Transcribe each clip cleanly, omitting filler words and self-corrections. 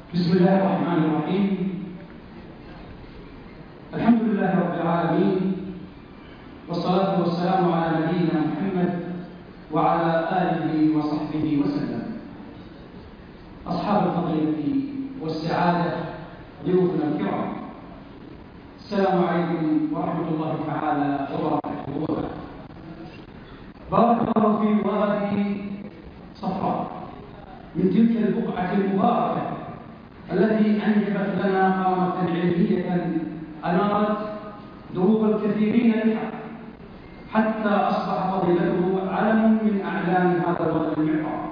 بسم الله الرحمن الرحيم. الحمد لله رب العالمين، والصلاة والسلام على نبينا محمد وعلى آله وصحبه وسلم. أصحاب الفضيلة والسعادة، ضيوفنا الكرام، السلام عليكم ورحمة الله تعالى وبركاته. بارك الله في وادي صفراء من تلك البقعة المباركة التي أنجبت لنا قامة علمية أنارت دروب الكثيرين بها، حتى أصبح فضيلته علم من أعلام هذا الوطن المعطاء.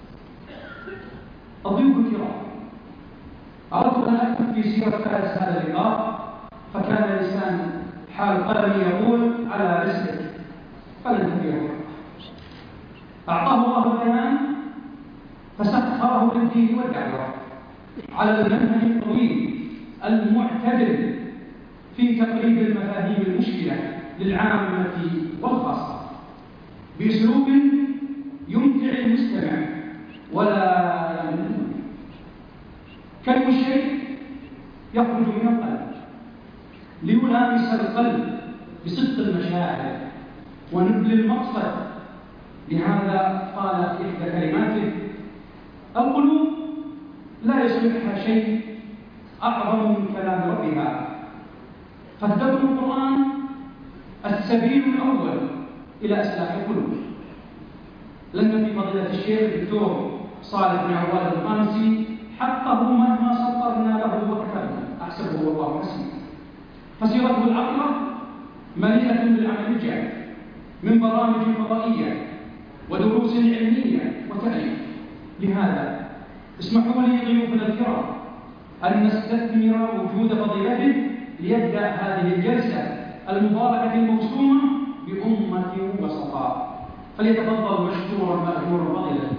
الضيوف الكرام، أردت أن أكتب في سيرة فارس هذا اللقاء، فكان لسان حال قلمي يقول على رزقك فلن تبيعه. أعطاه الله الأمان فسخره للدين والدعوة على المنهج الطويل المعتدل في تقريب المفاهيم المشكلة للعامة والخاصة بأسلوب يمتع المستمع ولا يمل. كلم الشيء يخرج من القلب ليلامس القلب بصدق المشاعر ونبل المقصد. لهذا قال في إحدى كلماته: القلوب لا يصلحها شيء أعظم من كلام ربها. فتدبر القرآن السبيل الأول إلى إصلاح القلوب. لأن في فضيلة الشيخ الدكتور صالح بن عواد القامسي حقه مهما سطرنا له وكتبنا، أحسبه والله حسيبه. فسيرته العطرة مليئة بالعمل الجاد من برامج فضائية ودروس علمية وتأليف. لهذا اسمحوا لي ضيوفنا الكرام أن نستثمر وجود فضيلته ليبدأ هذه الجلسة المباركة الموسومة بأمة وسطاء. فليتفضل مشكورا مأجورا فضيلته.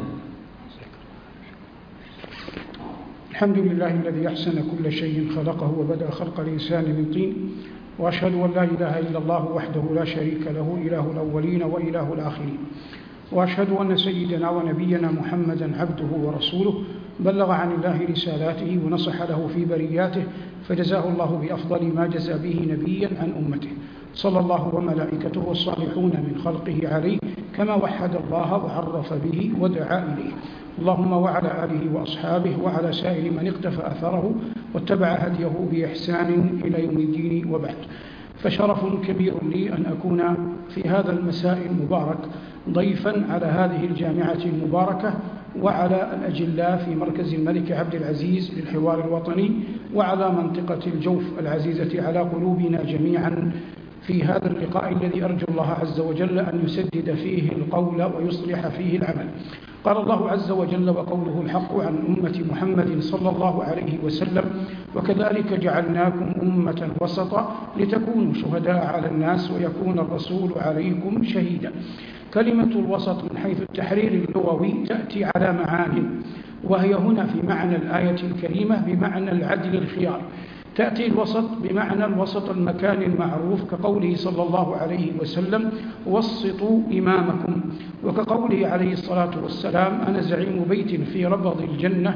الحمد لله الذي أحسن كل شيء خلقه وبدأ خلق الإنسان من طين، وأشهد أن لا إله إلا الله وحده لا شريك له، إله الأولين وإله الآخرين. وأشهد أن سيدنا ونبينا محمدا عبده ورسوله، بلغ عن الله رسالاته ونصح له في برياته، فجزاه الله بأفضل ما جزى به نبيا عن أمته، صلى الله وملائكته والصالحون من خلقه عليه، كما وحد الله وعرف به ودعا إليه. اللهم وعلى آله وأصحابه وعلى سائر من اقتفى أثره واتبع هديه بإحسان إلى يوم الدين، وبعد. فشرف كبير لي أن أكون في هذا المساء المبارك ضيفا على هذه الجامعة المباركة وعلى الأجلاء في مركز الملك عبد العزيز للحوار الوطني، وعلى منطقة الجوف العزيزة على قلوبنا جميعا في هذا اللقاء الذي أرجو الله عز وجل أن يسدد فيه القول ويصلح فيه العمل. قال الله عز وجل: وقوله الحق عن أمة محمد صلى الله عليه وسلم: وكذلك جعلناكم أمة وسطا لتكونوا شهداء على الناس ويكون الرسول عليكم شهيدا. كلمة الوسط من حيث التحرير اللغوي تأتي على معان، وهي هنا في معنى الآية الكريمة بمعنى العدل الخيار. تأتي الوسط بمعنى الوسط المكان المعروف، كقوله صلى الله عليه وسلم: وسطوا إمامكم، وكقوله عليه الصلاة والسلام: أنا زعيم بيت في ربض الجنة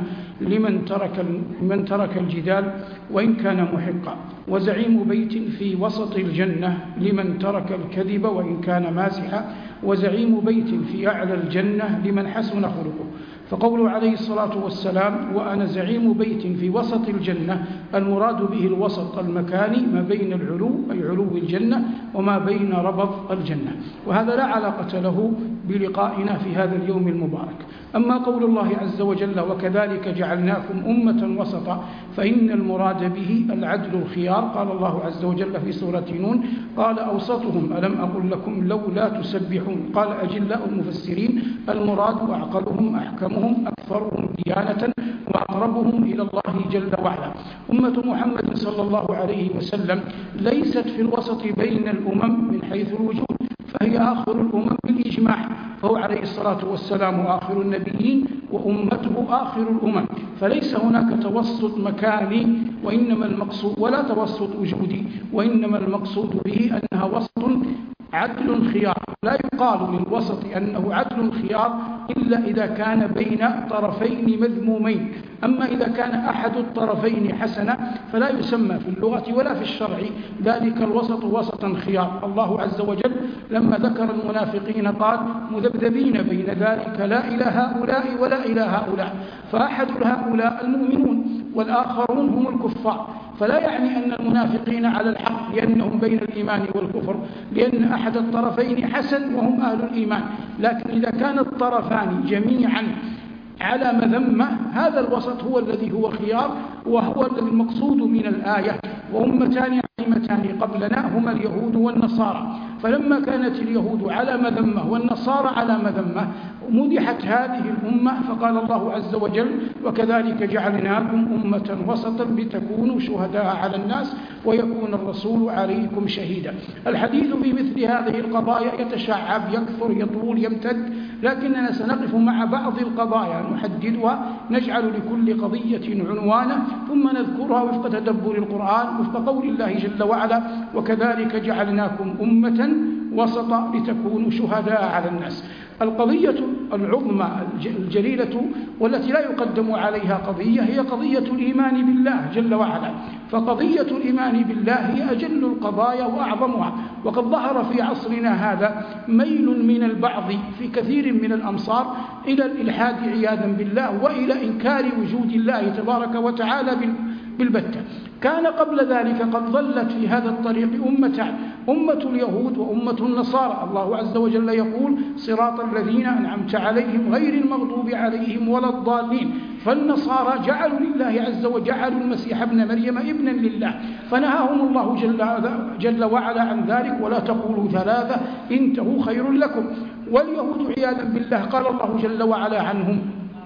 لمن ترك الجدال وإن كان محقا، وزعيم بيت في وسط الجنة لمن ترك الكذب وإن كان مازحا، وزعيم بيت في أعلى الجنة لمن حسن خلقه. فقوله عليه الصلاة والسلام: وأنا زعيم بيت في وسط الجنة، المراد به الوسط المكاني ما بين العلو أي علو الجنة وما بين ربض الجنة. وهذا لا علاقة له بلقائنا في هذا اليوم المبارك. أما قول الله عز وجل: وكذلك جعلناكم أمة وسطا، فإن المراد به العدل الخيار. قال الله عز وجل في سورة نون: قال أوسطهم ألم أقل لكم لولا تسبحون. قال أجلاء المفسرين: المراد أعقلهم أحكمهم أكثرهم ديانة وأقربهم إلى الله جل وعلا. أمة محمد صلى الله عليه وسلم ليست في الوسط بين الأمم من حيث الوجود، فهي آخر الأمم بالإجماع، فهو عليه الصلاة والسلام آخر النبيين وأمته آخر الأمم. فليس هناك توسط مكاني وإنما المقصود ولا توسط وجودي، وإنما المقصود به أنها وسط عدل خيار. لا يقال للوسط أنه عدل خيار إلا إذا كان بين طرفين مذمومين. أما إذا كان أحد الطرفين حسنا فلا يسمى في اللغة ولا في الشرع ذلك الوسط وسطا خيار. الله عز وجل لما ذكر المنافقين قال مذبذبين بين ذلك لا إلى هؤلاء ولا إلى هؤلاء، فأحد هؤلاء المؤمنون والآخرون هم الكفار. فلا يعني أن المنافقين على الحق لأنهم بين الإيمان والكفر، لأن أحد الطرفين حسن وهم أهل الإيمان. لكن إذا كان الطرفان جميعا على مذمة هذا الوسط هو الذي هو خيار، وهو الذي المقصود من الآية. وأمتان عظيمتان قبلنا هما اليهود والنصارى، فلما كانت اليهود على مذمة والنصارى على مذمة مدحت هذه الأمة، فقال الله عز وجل وكذلك جعلناكم أمة وسطا لتكونوا شهداء على الناس ويكون الرسول عليكم شهيدا. الحديث في مثل هذه القضايا يتشعب، يكثر، يطول، يمتد، لكننا سنقف مع بعض القضايا نحددها، نجعل لكل قضية عنوانا ثم نذكرها وفق تدبر القرآن، وفق قول الله جل وعلا وكذلك جعلناكم أمة وسطا لتكونوا شهداء على الناس. القضية العظمى الجليلة والتي لا يقدم عليها قضية هي قضية الإيمان بالله جل وعلا. فقضية الإيمان بالله هي أجل القضايا وأعظمها. وقد ظهر في عصرنا هذا ميل من البعض في كثير من الأمصار إلى الإلحاد عياذا بالله وإلى إنكار وجود الله تبارك وتعالى بالبتة. كان قبل ذلك قد ظلت في هذا الطريق أمتان، أمة اليهود وأمة النصارى. الله عز وجل يقول صراط الذين أنعمت عليهم غير المغضوب عليهم ولا الضالين. فالنصارى جعلوا لله عز وجل جعلوا المسيح ابن مريم ابنا لله، فنهاهم الله جل وعلا عن ذلك ولا تقولوا ثلاثة انتهوا خير لكم. واليهود عياذا بالله قال الله جل وعلا عنهم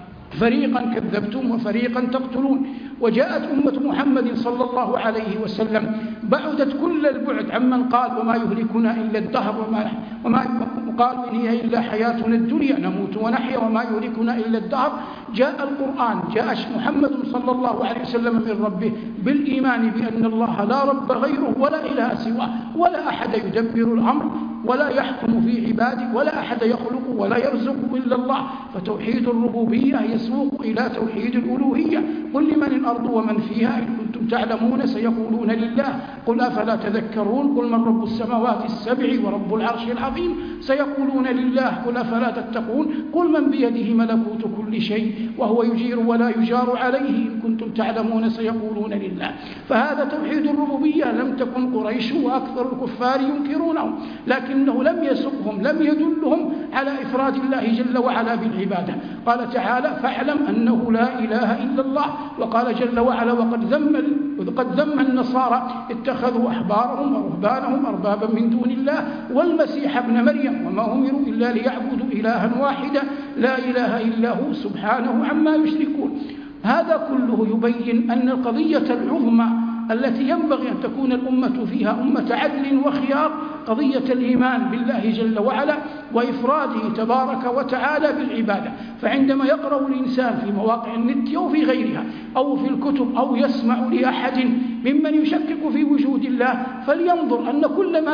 فريقا كذبتم وفريقا تقتلون. وجاءت أمة محمد صلى الله عليه وسلم بعدت كل البعد عمن قال وما يهلكنا إلا الدهر وما قالوا إن هي إلا حياتنا الدنيا نموت ونحيا وما يهلكنا إلا الدهر. جاء القرآن، جاء محمد صلى الله عليه وسلم من ربه بالإيمان بأن الله لا رب غيره ولا إله سواه، ولا أحد يدبر الأمر ولا يحكم في عباده، ولا أحد يخلق ولا يرزق إلا الله. فتوحيد الربوبية يسوق إلى توحيد الألوهية. قل لمن الأرض ومن فيها إن كنتم تعلمون سيقولون لله قل أفلا تذكرون. قل من رب السماوات السبع ورب العرش العظيم سيقولون لله قل أفلا تتقون. قل من بيده ملكوت كل شيء وهو يجير ولا يجار عليه إن كنتم تعلمون سيقولون لله. فهذا توحيد الربوبية لم تكن قريش وأكثر الكفار ينكرونه، لكنه لم يسقهم، لم يدلهم على إفراد الله جل وعلا بالعبادة. قال تعالى فاعلم أنه لا إله إلا الله. وقال جل وعلا وقد ذم النصارى اتخذوا أحبارهم ورهبانهم أربابا من دون الله والمسيح ابن مريم وما أمروا إلا ليعبدوا إلها واحدا لا إله إلا هو سبحانه عما يشركون. هذا كله يبين أن القضية العظمى التي ينبغي أن تكون الأمة فيها أمة عدل وخيار قضية الإيمان بالله جل وعلا وإفراده تبارك وتعالى بالعبادة. فعندما يقرأ الإنسان في مواقع النت أو في غيرها أو في الكتب أو يسمع لأحد ممن يشكك في وجود الله فلينظر أن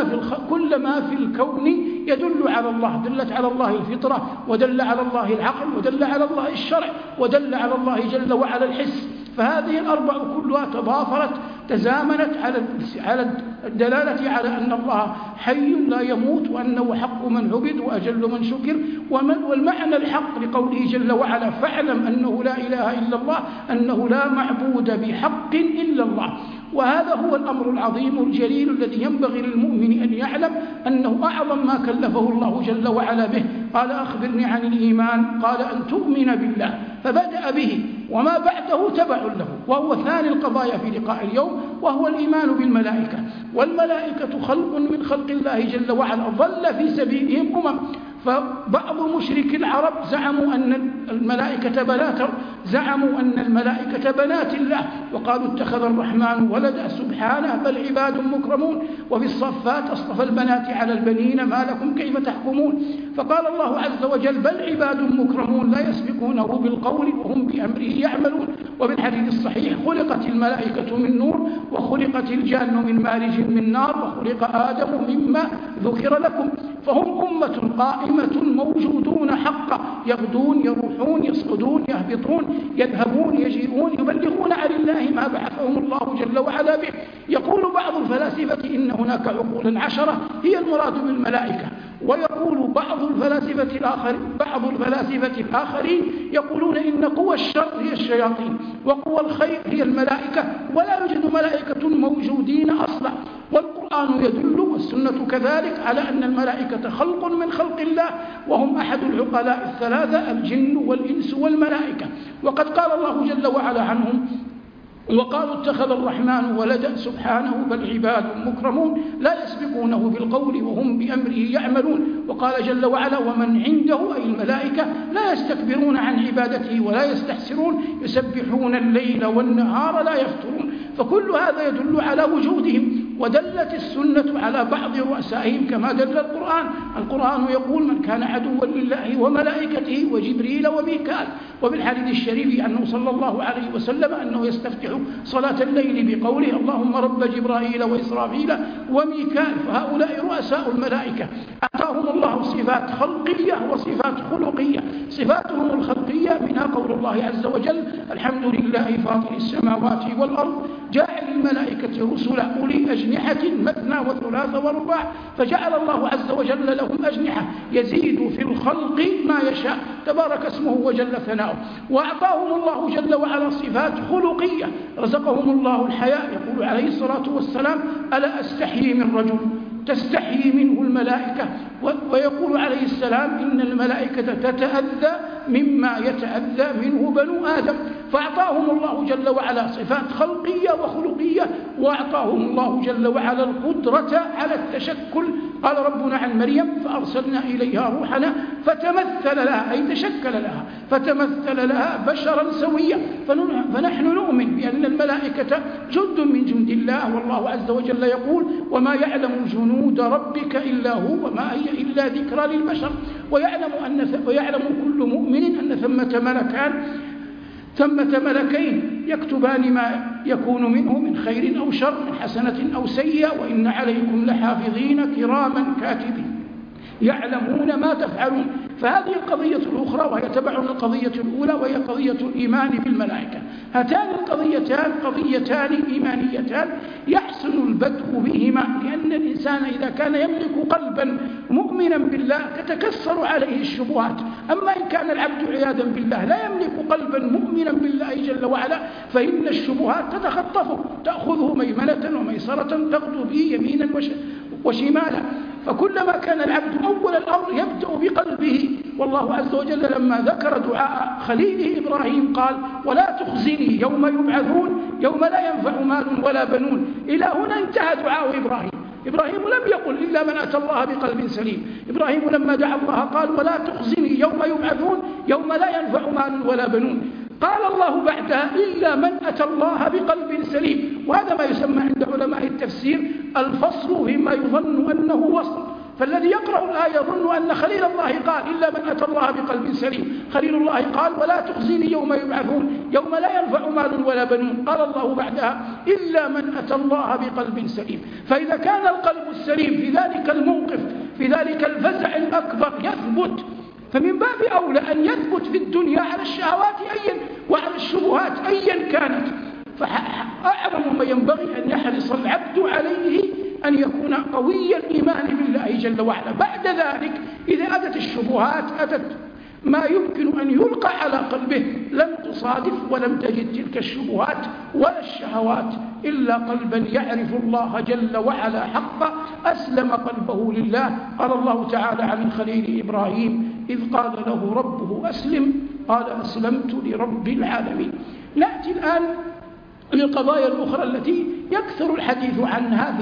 كل ما في الكون يدل على الله. دلت على الله الفطرة، ودل على الله العقل، ودل على الله الشرع، ودل على الله جل وعلا الحس. فهذه الأربع كلها تضافرت تزامنت على الدلالة على أن الله حي لا يموت وأنه حق من عبد وأجل من شكر. والمعنى الحق لقوله جل وعلا فاعلم أنه لا إله إلا الله، أنه لا معبود بحق إلا الله. وهذا هو الأمر العظيم الجليل الذي ينبغي للمؤمن أن يعلم أنه أعظم ما كلفه الله جل وعلا به. قال أخبرني عن الإيمان، قال أن تؤمن بالله، فبدأ به وما بعده تبع له، وهو ثاني القضايا في لقاء اليوم، وهو الإيمان بالملائكة. والملائكة خلق من خلق الله جل وعلا ظل في سبيلهم فبعض مشرك العرب زعموا أن الملائكة بنات الله، وقالوا اتخذ الرحمن ولدا سبحانه بل عباد مكرمون. وفي الصفات أصطفى البنات على البنين ما لكم كيف تحكمون. فقال الله عز وجل بل عباد مكرمون لا يسبقونه بالقول وهم بأمره يعملون. وبالحديث الصحيح خلقت الملائكة من نور وخلقت الجان من مارج من نار وخلق آدم مما ذكر لكم. فهم أمة قائمة موجودون حقا، يغدون يروحون يصعدون يهبطون يذهبون يجيئون، يبلغون عن الله ما بعثهم الله جل وعلا به. يقول بعض الفلاسفة إن هناك عقولا 10 هي المراد بالملائكة، ويقول بعض الفلاسفة الآخرين يقولون إن قوى الشر هي الشياطين وقوى الخير هي الملائكة، ولا يوجد ملائكة موجودين أصلا. والقرآن يدل والسنة كذلك على أن الملائكة خلق من خلق الله، وهم أحد العقلاء 3 الجن والإنس والملائكة. وقد قال الله جل وعلا عنهم وقالوا اتخذ الرحمن ولدا سبحانه بل عباد مكرمون لا يسبقونه بالقول وهم بأمره يعملون. وقال جل وعلا ومن عنده أي الملائكة لا يستكبرون عن عبادته ولا يستحسرون يسبحون الليل والنهار لا يفترون. فكل هذا يدل على وجودهم، ودلت السنة على بعض رؤسائهم كما دل القرآن. القرآن يقول من كان عدوا لله وملائكته وجبريل وميكال. وبالحديث الشريف عنه صلى الله عليه وسلم أنه يستفتح صلاة الليل بقوله اللهم رب جبرائيل وإسرافيل وميكال. فهؤلاء رؤساء الملائكة أعطاهم الله صفات خلقية وصفات خلقية. صفاتهم الخلقية منها قول الله عز وجل الحمد لله فاطر السماوات والأرض جاعل الملائكة رسلا أولي أجنحة مثنى وثلاث ورباع، فجعل الله عز وجل لهم أجنحة يزيد في الخلق ما يشاء تبارك اسمه وجل ثناؤه. وأعطاهم الله جل وعلا صفات خلقية، رزقهم الله الحياء. يقول عليه الصلاة والسلام ألا أستحيي من رجل تستحيي منه الملائكة، ويقول عليه السلام إن الملائكة تتأذى مما يتأذى منه بنو آدم. فأعطاهم الله جل وعلا صفات خلقية وخلقية، وأعطاهم الله جل وعلا القدرة على التشكل. قال ربنا عن مريم فأرسلنا إليها روحنا فتمثل لها أي تشكل لها فتمثل لها بشرا سويا. فنحن نؤمن بأن الملائكة جند من جند الله، والله عز وجل يقول وما يعلم جنود ربك إلا هو وما هي إلا ذكرى للبشر. ويعلم كل مؤمن أن ثمة ملكين يكتبان ما يكون منه من خير أو شر من حسنة أو سيئة وإن عليكم لحافظين كراما كاتبين يعلمون ما تفعلون. فهذه القضية الأخرى وهي تبع القضية الأولى وهي قضية الإيمان بالملائكة. هاتان القضيتان قضيتان إيمانيتان يحسن البدء بهما، لأن الإنسان إذا كان يملك قلبا مؤمنا بالله تتكسر عليه الشبهات. أما إن كان العبد عياذا بالله لا يملك قلبا مؤمنا بالله جل وعلا فإن الشبهات تتخطفه تأخذه ميمنة وميسرة تغدو به يمينا وشمالا. فكلما كان العبد أول الأمر يبدأ بقلبه. والله عز وجل لما ذكر دعاء خليله إبراهيم قال ولا تخزني يوم يبعثون يوم لا ينفع مال ولا بنون. إلى هنا انتهى دعاء إبراهيم لم يقل إلا من أتى الله بقلب سليم. إبراهيم لما دعا الله قال ولا تخزني يوم يبعثون يوم لا ينفع مال ولا بنون. قال الله بعدها إلا من أتى الله بقلب سليم. وهذا ما يسمى عند علماء التفسير الفصل فيما يظن أنه وصل. فالذي يقرأ الآية يظن أن خليل الله قال إلا من أتى الله بقلب سليم. خليل الله قال ولا تخزني يوم يبعثون يوم لا ينفع مال ولا بنون. قال الله بعدها إلا من أتى الله بقلب سليم. فإذا كان القلب السليم في ذلك الموقف في ذلك الفزع الأكبر يثبت، فمن باب أولى أن يثبت في الدنيا على الشهوات وعلى الشبهات أيا كانت. فأعظم ما ينبغي أن يحرص العبد عليه أن يكون قوي الإيمان بالله جل وعلا. بعد ذلك إذا أتت الشبهات أتت ما يمكن أن يلقى على قلبه لم تصادف ولم تجد تلك الشبهات ولا الشهوات إلا قلبا يعرف الله جل وعلا حقا أسلم قلبه لله. قال الله تعالى عن الخليل إبراهيم إذ قال له ربه أسلم قال أسلمت لرب العالمين. نأتي الآن للقضايا الأخرى التي يكثر الحديث عنها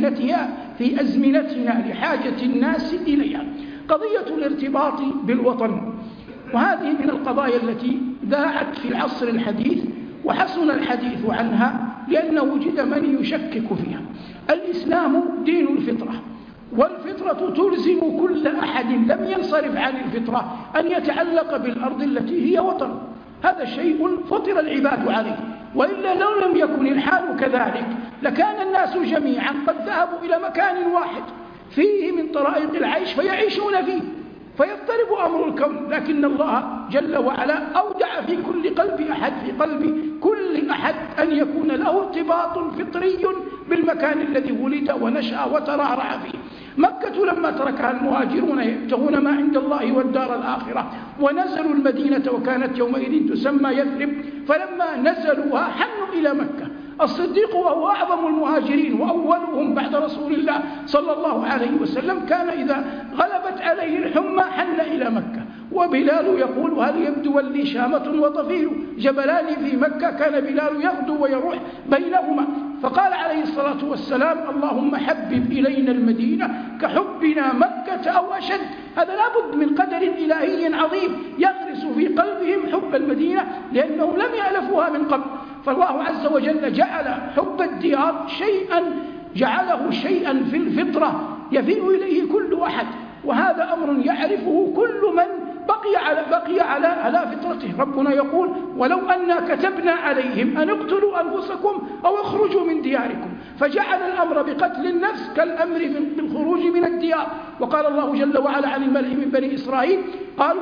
في أزمنتنا لحاجة الناس إليها. قضية الارتباط بالوطن، وهذه من القضايا التي ذاعت في العصر الحديث وحسن الحديث عنها لأن وجد من يشكك فيها. الإسلام دين الفطرة، والفطرة تلزم كل أحد لم ينصرف عن الفطرة أن يتعلق بالأرض التي هي وطن. هذا شيء فطر العباد عليه، وإلا لو لم يكن الحال كذلك لكان الناس جميعا قد ذهبوا إلى مكان واحد فيه من طرائق العيش فيعيشون فيه فيضطرب أمر الكون. لكن الله جل وعلا أودع في كل قلب أحد، في قلب كل أحد، أن يكون له ارتباط فطري بالمكان الذي ولد ونشأ وترعرع فيه. مكة لما تركها المهاجرون يبتغون ما عند الله والدار الآخرة ونزلوا المدينة وكانت يومئذ تسمى يثرب، فلما نزلوها حنوا إلى مكة. الصديق وهو أعظم المهاجرين وأولهم بعد رسول الله صلى الله عليه وسلم كان إذا غلبت عليه الحمى حن إلى مكة. وبلال يقول: هل يبدو لي شامة وطفيل جبلان في مكة؟ كان بلال يغدو ويروح بينهما. فقال عليه الصلاة والسلام: اللهم حبب إلينا المدينة كحبنا مكة أو أشد. هذا لابد من قدر إلهي عظيم يغرس في قلبهم حب المدينة لأنهم لم يألفوها من قبل. فالله عز وجل جعل حب الديار جعله شيئا في الفطرة يفيء إليه كل أحد، وهذا أمر يعرفه كل من بقي على فطرته. ربنا يقول: ولو أنا كتبنا عليهم أن اقتلوا أنفسكم أو اخرجوا من دياركم، فجعل الأمر بقتل النفس كالأمر بالخروج من الديار. وقال الله جل وعلا عن الملأ من بني إسرائيل: قال: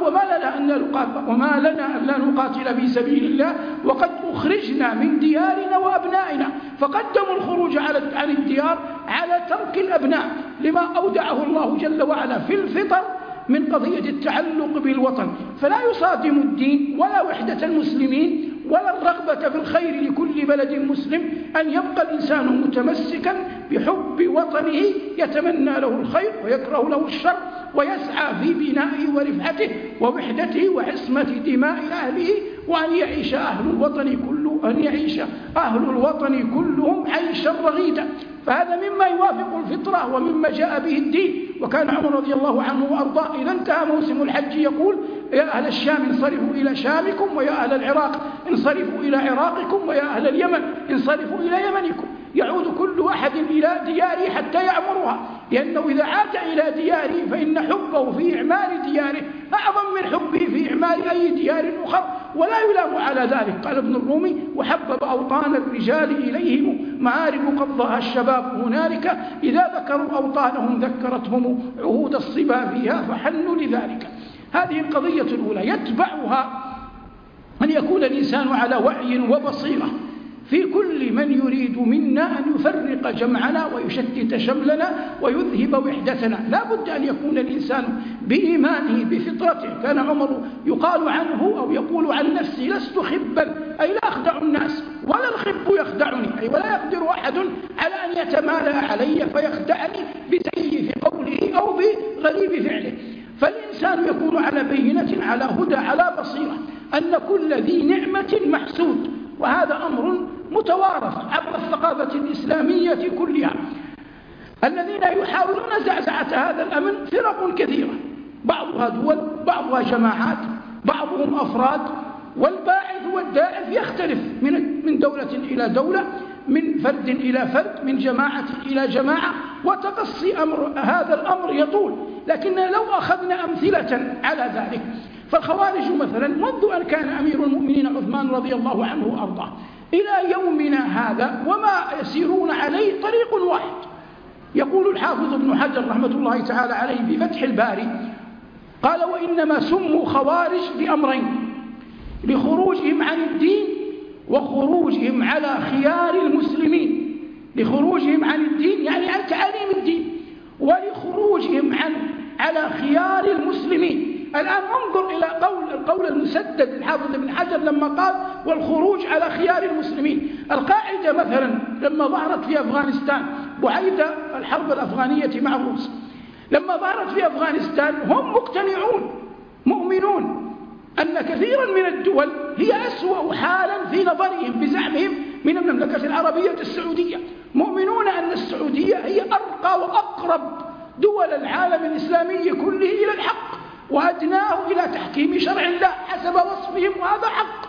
وما لنا أن لا نقاتل في سبيل الله وقد أخرجنا من ديارنا وأبنائنا. فقدموا الخروج عن الديار على ترك الأبناء لما أودعه الله جل وعلا في الفطر من قضية التعلق بالوطن. فلا يصادم الدين ولا وحدة المسلمين ولا الرغبة في الخير لكل بلد مسلم أن يبقى الإنسان متمسكا بحب وطنه يتمنى له الخير ويكره له الشر ويسعى في بنائه ورفعته ووحدته وعصمة دماء أهله، وأن يعيش أهل الوطن كلهم عيشا رغيدا. فهذا مما يوافق الفطرة ومما جاء به الدين. وكان عمر رضي الله عنه وأرضاه إذا انتهى موسم الحج يقول: يا أهل الشام انصرفوا إلى شامكم، ويا أهل العراق انصرفوا إلى عراقكم، ويا أهل اليمن انصرفوا إلى يمنكم. يعود كل أحد إلى دياره حتى يعمرها، لأنه إذا عاد إلى دياره فإن حبه في إعمار دياره أعظم من حبه في إعمار أي ديار أخر، ولا يلام على ذلك. قال ابن الرومي: وحبب أوطان الرجال إليهم معارك قضاها الشباب هنالك، إذا ذكروا أوطانهم ذكرتهم عهود الصبا فيها فحنوا لذلك. هذه القضية الأولى. يتبعها أن يكون الإنسان على وعي وبصيرة في كل من يريد منا أن يفرق جمعنا ويشتت شملنا ويذهب وحدتنا. لا بد أن يكون الإنسان بإيمانه بفطرته. كان عمر يقال عنه أو يقول عن نفسه: لست خبا، أي لا أخدع الناس، ولا الخب يخدعني، أي ولا يقدر أحد على أن يتمالى علي فيخدعني بزيف قوله أو بغريب فعله. فالإنسان يكون على بينة، على هدى، على بصيرة أن كل ذي نعمة محسود، وهذا أمر متوارث عبر الثقافة الإسلامية كلها. الذين يحاولون زعزعة هذا الأمن فرق كثيرة، بعضها دول، بعضها جماعات، بعضهم أفراد، والباعث والداعث يختلف من دولة إلى دولة، من فرد إلى فرد، من جماعة إلى جماعة، وتقصي هذا الأمر يطول. لكن لو أخذنا أمثلة على ذلك، فالخوارج مثلا منذ أن كان أمير المؤمنين عثمان رضي الله عنه وأرضاه إلى يومنا هذا وما يسيرون عليه طريق واحد. يقول الحافظ ابن حجر رحمة الله تعالى عليه في فتح الباري: قال: وإنما سموا خوارج لأمرين: لخروجهم عن الدين وخروجهم على خيار المسلمين. لخروجهم عن الدين يعني عن تعاليم الدين، ولخروجهم على خيار المسلمين. الآن انظر إلى القول المسدد الحافظ ابن حجر لما قال: والخروج على خيار المسلمين. القاعدة مثلا لما ظهرت في أفغانستان بعيد الحرب الأفغانية مع الروس، لما ظهرت في أفغانستان هم مقتنعون مؤمنون أن كثيرا من الدول هي أسوأ حالا في نظرهم بزعمهم من المملكة العربية السعودية، مؤمنون أن السعودية هي أرقى وأقرب دول العالم الإسلامي كله إلى الحق وأدناه إلى تحكيم شرع الله حسب وصفهم، وهذا حق.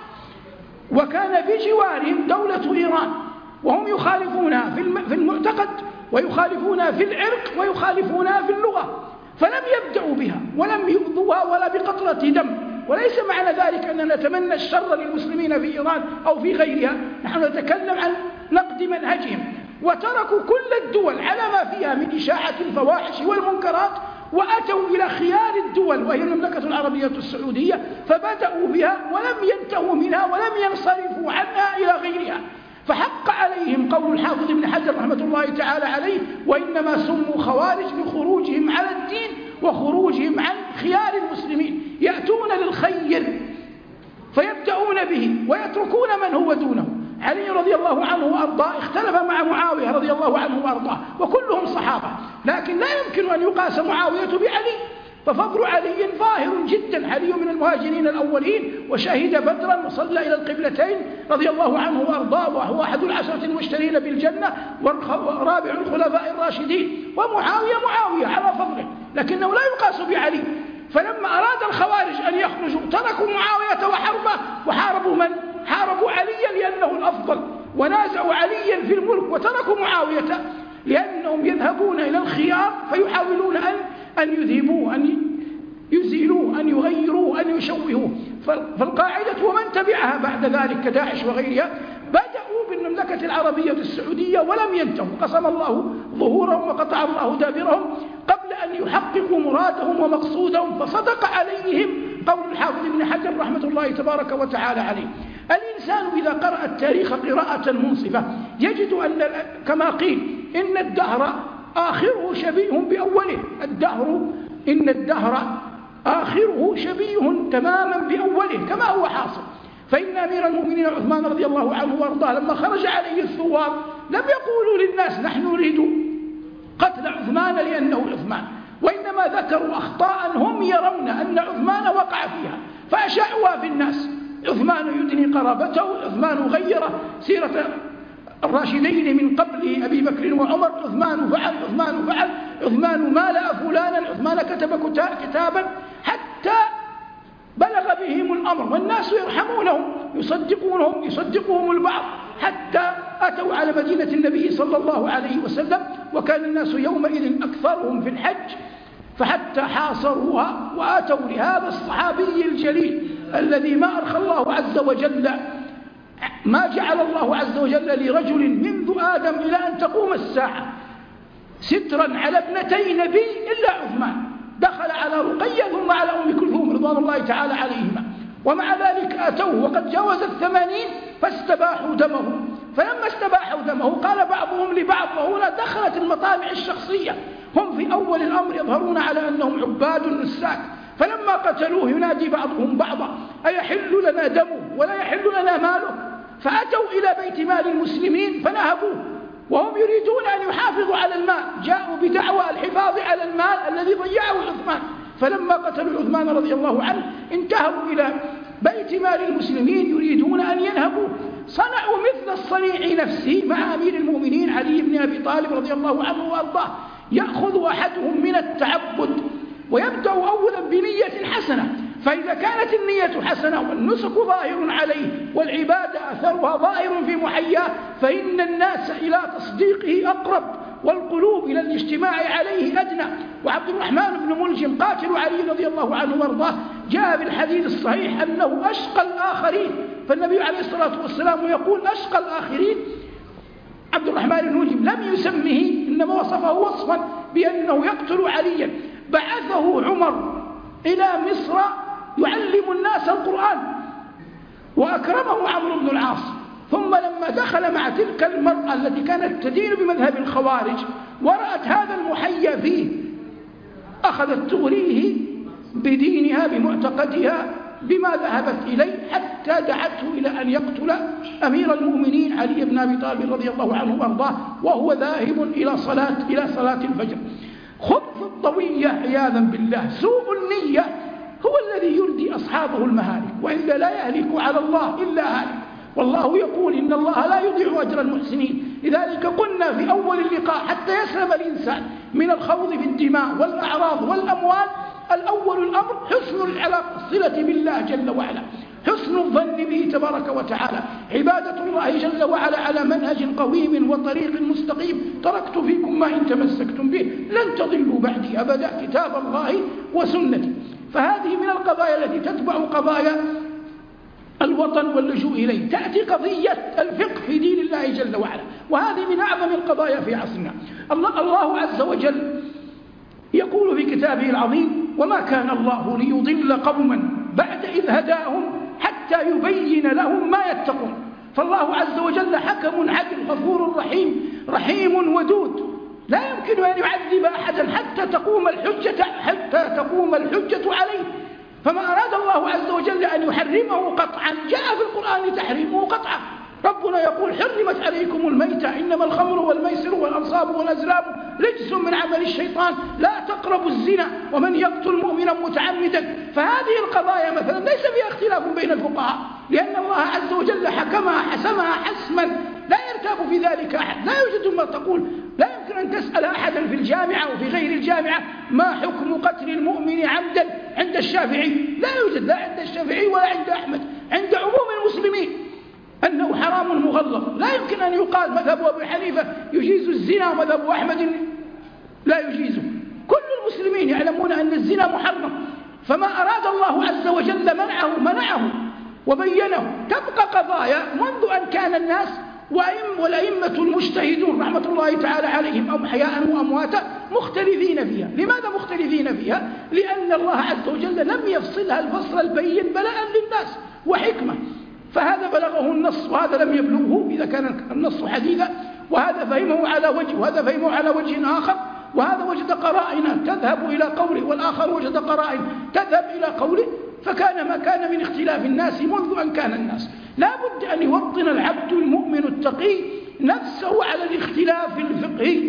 وكان بجوارهم دولة إيران وهم يخالفونها في المعتقد ويخالفونها في العرق ويخالفونها في اللغة، فلم يبدأوا بها ولم يؤذوها ولا بقطرة دم، وليس معنى ذلك أننا نتمنى الشر للمسلمين في إيران أو في غيرها، نحن نتكلم عن نقد منهجهم. وتركوا كل الدول على ما فيها من إشاعة الفواحش والمنكرات، وأتوا إلى خيار الدول وهي المملكة العربية السعودية، فبدأوا بها ولم ينتهوا منها ولم ينصرفوا عنها إلى غيرها. فحق عليهم قول الحافظ ابن حجر رحمة الله تعالى عليه: وإنما سموا خوارج لخروجهم على الدين وخروجهم عن خيار المسلمين، يأتون للخير فيبدأون به ويتركون من هو دونه. علي رضي الله عنه وأرضاه اختلف مع معاوية رضي الله عنه وأرضاه، وكلهم صحابة، لكن لا يمكن أن يقاس معاوية بعلي، ففضل علي ظاهر جدا. علي من المهاجرين الأولين وشهد بدرا وصلى إلى القبلتين رضي الله عنه وأرضاه، وهو أحد العشرة المبشرين بالجنة ورابع الخلفاء الراشدين. ومعاوية على فضله، لكنه لا يقاس بعلي. فلما أراد الخوارج أن يخرجوا تركوا معاوية وحربه، وحاربوا من؟ حاربوا عليا لأنه الأفضل، ونازعوا عليا في الملك، وتركوا معاوية لأنهم يذهبون إلى الخيار فيحاولون أن يذهبوه، أن يزيلوه، أن يغيروه، أن يشوهوه. فالقاعدة ومن تبعها بعد ذلك كداعش وغيرها بدأوا بالمملكة العربية السعودية ولم ينتهوا، قسم الله ظهورهم وقطع الله دابرهم قبل أن يحققوا مرادهم ومقصودهم. فصدق عليهم قول الحافظ ابن حجر رحمة الله تبارك وتعالى عليه: الإنسان إذا قرأ التاريخ قراءة منصفة يجد أن كما قيل إن الدهر آخره شبيه بأوله. إن الدهر آخره شبيه تماما بأوله كما هو حاصل. فإن أمير المؤمنين عثمان رضي الله عنه وارضاه لما خرج عليه الثوار لم يقولوا للناس نحن نريد قتل عثمان لأنه عثمان، وإنما ذكروا أخطاء هم يرون أن عثمان وقع فيها فأشاعوها في الناس. عثمان يدني قرابته، عثمان غير سيرة الراشدين من قبل أبي بكر وعمر، عثمان فعل، عثمان مالأ فلانا، عثمان كتب كتابا، حتى بلغ بهم الأمر والناس يرحمونهم يصدقهم البعض، حتى أتوا على مدينة النبي صلى الله عليه وسلم، وكان الناس يومئذ أكثرهم في الحج، فحتى حاصروها وآتوا لهذا الصحابي الجليل الذي ما أرخى الله عز وجل، ما جعل الله عز وجل لرجل منذ آدم إلى أن تقوم الساعة سترا على ابنتي نبي إلا عثمان. دخل على رقية ثم على أم كلثوم رضوان الله تعالى عليهما، ومع ذلك أتوه وقد جاوز 80 فاستباحوا دمه. فلما استباحوا دمه قال بعضهم لبعض، وهنا دخلت المطامع الشخصية، هم في أول الأمر يظهرون على أنهم عباد نساك، فلما قتلوه ينادي بعضهم بعضا: أيحل لنا دمه ولا يحل لنا ماله؟ فأتوا إلى بيت مال المسلمين فنهبوه، وهم يريدون أن يحافظوا على المال، جاءوا بدعوى الحفاظ على المال الذي ضيعه عثمان. فلما قتلوا عثمان رضي الله عنه انتهوا إلى بيت مال المسلمين يريدون أن ينهبوه، صنعوا مثل الصنيع نفسه مع أمير المؤمنين علي بن أبي طالب رضي الله عنه وأرضاه. يأخذ أحدهم من التعبد ويبدأ أولا بنية حسنة، فإذا كانت النية حسنة والنسك ظاهر عليه والعبادة أثرها ظاهر في محياه، فإن الناس إلى تصديقه أقرب والقلوب إلى الاجتماع عليه أدنى. وعبد الرحمن بن ملجم قاتل علي رضي الله عنه وارضاه جاء بالحديث الصحيح أنه أشقى الآخرين، فالنبي عليه الصلاة والسلام يقول أشقى الآخرين. عبد الرحمن بن ملجم لم يسمه، إنما وصفه وصفا بأنه يقتل عليا. بعثه عمر إلى مصر يعلم الناس القرآن، وأكرمه عمرو بن العاص. ثم لما دخل مع تلك المرأة التي كانت تدين بمذهب الخوارج ورأت هذا المحيا فيه، أخذت تغريه بدينها بمعتقدها بما ذهبت إليه، حتى دعته إلى أن يقتل أمير المؤمنين علي بن أبي طالب رضي الله عنه وارضاه وهو ذاهب إلى صلاة الفجر. خبث الطوية عياذا بالله، سوء النية هو الذي يردي أصحابه المهالك، وإلا لا يهلك على الله إلا هالك. والله يقول إن الله لا يضيع أجر المحسنين. لذلك قلنا في أول اللقاء حتى يسلم الإنسان من الخوض في الدماء والأعراض والأموال، الأول الأمر حسن العلاقة، الصلة بالله جل وعلا، حسن الظن به تبارك وتعالى، عبادة الله جل وعلا على منهج قويم وطريق مستقيم. تركت فيكم ما إن تمسكتم به لن تضلوا بعدي أبدا، كتاب الله وسنتي. فهذه من القضايا التي تتبع قضايا الوطن واللجوء إليه. تأتي قضية الفقه في دين الله جل وعلا، وهذه من أعظم القضايا في عصرنا. الله عز وجل يقول في كتابه العظيم: وما كان الله ليضل قوما بعد إذ هداهم حتى يبين لهم ما يتقون. فالله عز وجل حكم عدل غفور رحيم ودود، لا يمكن أن يعذب أحدا حتى تقوم الحجة عليه. فما أراد الله عز وجل أن يحرمه قطعا جاء في القرآن تحريمه قطعا. ربنا يقول: حرمت عليكم الميتة إنما الخمر والميسر والأنصاب والأزلام رجس من عمل الشيطان لا تقربوا الزنا ومن يقتل مؤمنا متعمدا. فهذه القضايا مثلا ليس فيها اختلاف بين الفقهاء، لأن الله عز وجل حسمها حسما لا يرتاب في ذلك أحد. لا يوجد ما تقول، لا يمكن أن تسأل أحدا في الجامعة وفي غير الجامعة ما حكم قتل المؤمن عمدا عند الشافعي، لا يوجد، لا عند الشافعي ولا عند أحمد، عند عموم المسلمين أنه حرام مغلظ. لا يمكن أن يقال مذهب أبي حنيفة يجيز الزنا ومذهب أحمد لا يجيزه. كل المسلمين يعلمون أن الزنا محرم، فما أراد الله عز وجل منعه وبينه. تبقى قضايا منذ أن كان الناس والأئمة المجتهدون رحمة الله تعالى عليهم أحياء وأمواتا مختلفين فيها. لماذا مختلفين فيها؟ لأن الله عز وجل لم يفصلها الفصل البين بلاء للناس وحكمة. فهذا بلغه النص وهذا لم يبلغه إذا كان النص حديثا، وهذا فهمه على وجه وهذا فهمه على وجه آخر، وهذا وجد قرائن تذهب إلى قوله والآخر وجد قرائن تذهب إلى قوله. فكان ما كان من اختلاف الناس منذ أن كان الناس. لا بد أن يوطن العبد المؤمن التقي نفسه على الاختلاف الفقهي،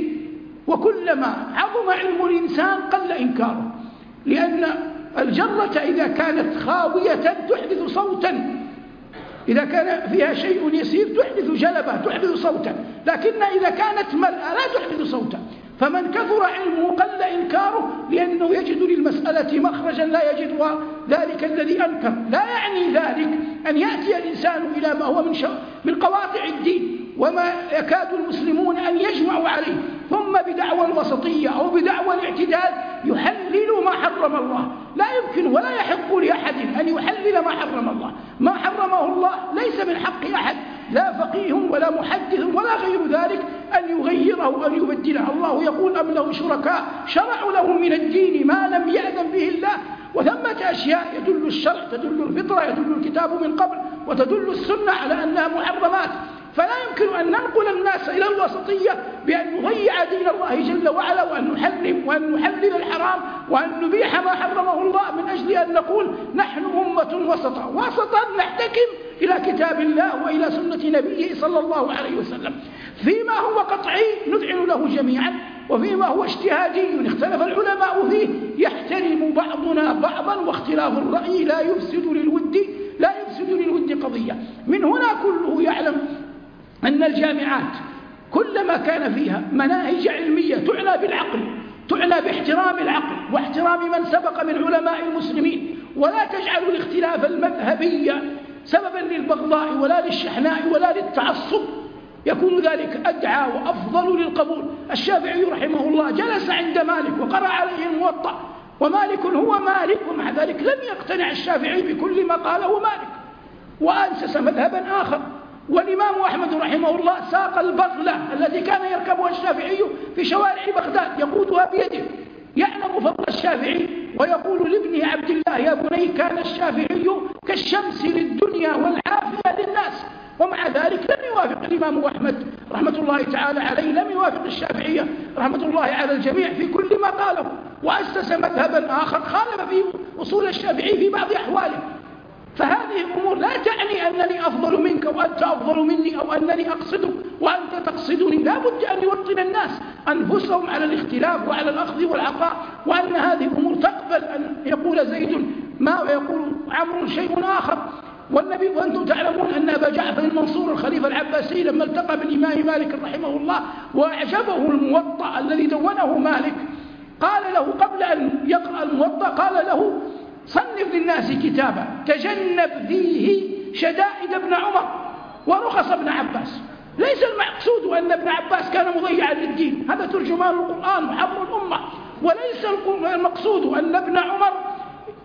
وكلما عظم علم الإنسان قل إنكاره، لأن الجرة إذا كانت خاوية تحدث صوتا، إذا كان فيها شيء يسير تحدث جلبة تحدث صوتا، لكن إذا كانت ملأة لا تحدث صوتا. فمن كثر علمه قل إنكاره، لأنه يجد للمسألة مخرجا لا يجدها ذلك الذي أنكر. لا يعني ذلك أن يأتي الإنسان إلى ما هو من قواطع الدين وما يكاد المسلمون أن يجمعوا عليه، ثم بدعوى الوسطية أو بدعوى الاعتدال يحلل ما حرم الله. لا يمكن ولا يحق لأحد أن يحلل ما حرم الله. ما حرمه الله ليس من حق أحد، لا فقيه ولا محدث ولا غير ذلك، أن يغيره وأن يبدله. الله يقول: أم له شركاء شرعوا له من الدين ما لم يأذن به الله. وثمة أشياء يدل الشرع، تدل الفطرة، يدل الكتاب من قبل، وتدل السنة على أنها محرمات. فلا يمكن أن ننقل الناس إلى الوسطية بأن نضيع دين الله جل وعلا، وأن نحرم وأن نحلل الحرام وأن نبيح ما حرمه الله، من أجل أن نقول نحن أمة وسطا نحتكم إلى كتاب الله وإلى سنة نبيه صلى الله عليه وسلم. فيما هو قطعي نذعن له جميعا، وفيما هو اجتهادي اختلف العلماء فيه يحترم بعضنا بعضا، واختلاف الرأي لا يفسد للود قضية. من هنا كله يعلم أن الجامعات كلما كان فيها مناهج علمية تعنى بالعقل، تعنى باحترام العقل واحترام من سبق من علماء المسلمين، ولا تجعل الاختلاف المذهبي سببا للبغضاء ولا للشحناء ولا للتعصب، يكون ذلك أدعى وأفضل للقبول. الشافعي رحمه الله جلس عند مالك وقرأ عليه الموطأ، ومالك هو مالك، ومع ذلك لم يقتنع الشافعي بكل ما قاله مالك وأنسس مذهبا آخر. والإمام أحمد رحمه الله ساق البغلة التي كان يركبها الشافعي في شوارع بغداد يقودها بيده، يعلم فضل الشافعي، ويقول لابنه عبد الله: يا بني كان الشافعي كالشمس للدنيا والعافية للناس. ومع ذلك لم يوافق الإمام أحمد رحمة الله تعالى عليه، لم يوافق الشافعية رحمة الله على الجميع في كل ما قاله، وأسس مذهبا آخر خالف في أصول الشافعي في بعض أحواله. فهذه الأمور لا تعني أنني أفضل منك وأنت أفضل مني، أو أنني أقصدك وأنت تقصدني. لا بد أن يوطن الناس أنفسهم على الاختلاف وعلى الأخذ والعطاء، وأن هذه الأمور تقبل أن يقول زيد ما ويقول عمرو شيء آخر. والنبي وأنتم تعلمون أن أبا جعفر المنصور الخليفة العباسي لما التقى بالإمام مالك رحمه الله وأعجبه الموطأ الذي دونه مالك، قال له قبل أن يقرأ الموطأ قال له: صنف للناس كتابا تجنب فيه شدائد ابن عمر ورخص ابن عباس. ليس المقصود أن ابن عباس كان مضيعا للدين، هذا ترجمان القرآن وحبر الأمة، وليس المقصود أن ابن عمر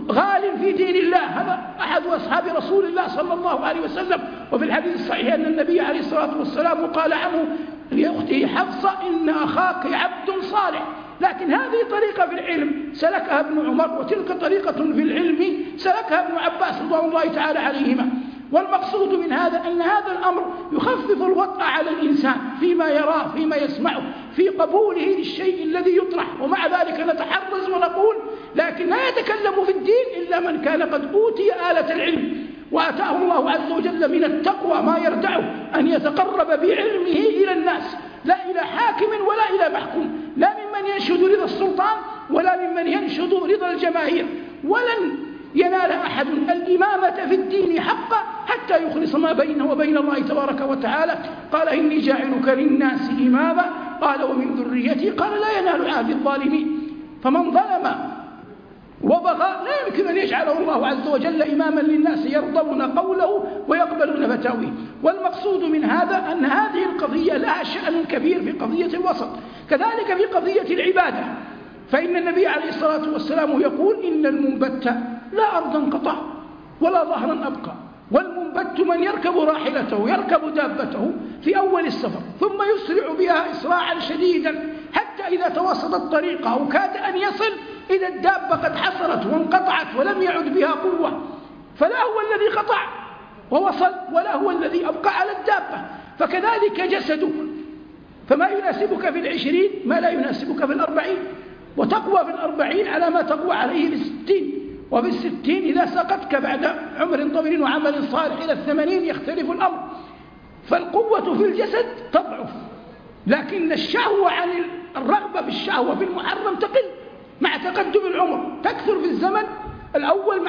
غال في دين الله. هذا أحد أصحاب رسول الله صلى الله عليه وسلم، وفي الحديث الصحيح أن النبي عليه الصلاة والسلام قال عنه لأخته حفصة: إن أخاك عبد صالح. لكن هذه طريقة في العلم سلكها ابن عمر، وتلك طريقة في العلم سلكها ابن عباس رضوان الله تعالى عليهما. والمقصود من هذا أن هذا الأمر يخفف الوطأ على الإنسان فيما يراه، فيما يسمعه، في قبوله للشيء الذي يطرح. ومع ذلك نتحرز ونقول: لكن لا يتكلم في الدين إلا من كان قد أوتي آلة العلم، وآتاه الله عز وجل من التقوى ما يردعه أن يتقرب بعلمه إلى الناس، لا إلى حاكم ولا إلى محكوم، لا ممن ينشد رضا السلطان ولا ممن ينشد رضا الجماهير. ولن ينال أحد الإمامة في الدين حقا حتى يخلص ما بينه وبين الله تبارك وتعالى. قال: إني جاعلك للناس إماما، قال: ومن ذريتي، قال: لا ينال عهد الظالمين. فمن ظلم وبغى لا يمكن أن يجعله الله عز وجل إماما للناس يرضون قوله ويقبلون فتاويه. والمقصود من هذا أن هذه القضية لها شأن كبير في قضية الوسط، كذلك في قضية العبادة. فإن النبي عليه الصلاة والسلام يقول: إن المنبت لا أرضا قطع ولا ظهرا أبقى. والمنبت من يركب راحلته، يركب دابته في أول السفر، ثم يسرع بها إسراعا شديدا حتى إذا توسطت طريقه أو كاد أن يصل إذا الدابة قد حصلت وانقطعت ولم يعد بها قوة، فلا هو الذي قطع ووصل ولا هو الذي أبقى على الدابة. فكذلك جسدك، فما يناسبك في 20 ما لا يناسبك في 40، وتقوى في 40 على ما تقوى عليه في 60، وفي 60 إذا سقطك بعد عمر طويل وعمل صالح إلى 80 يختلف الأمر. فالقوة في الجسد تضعف، لكن الشهوة عن الرغبة في الشهوة في المحرم تقل مع تقدم العمر، تكثر في الزمن الأول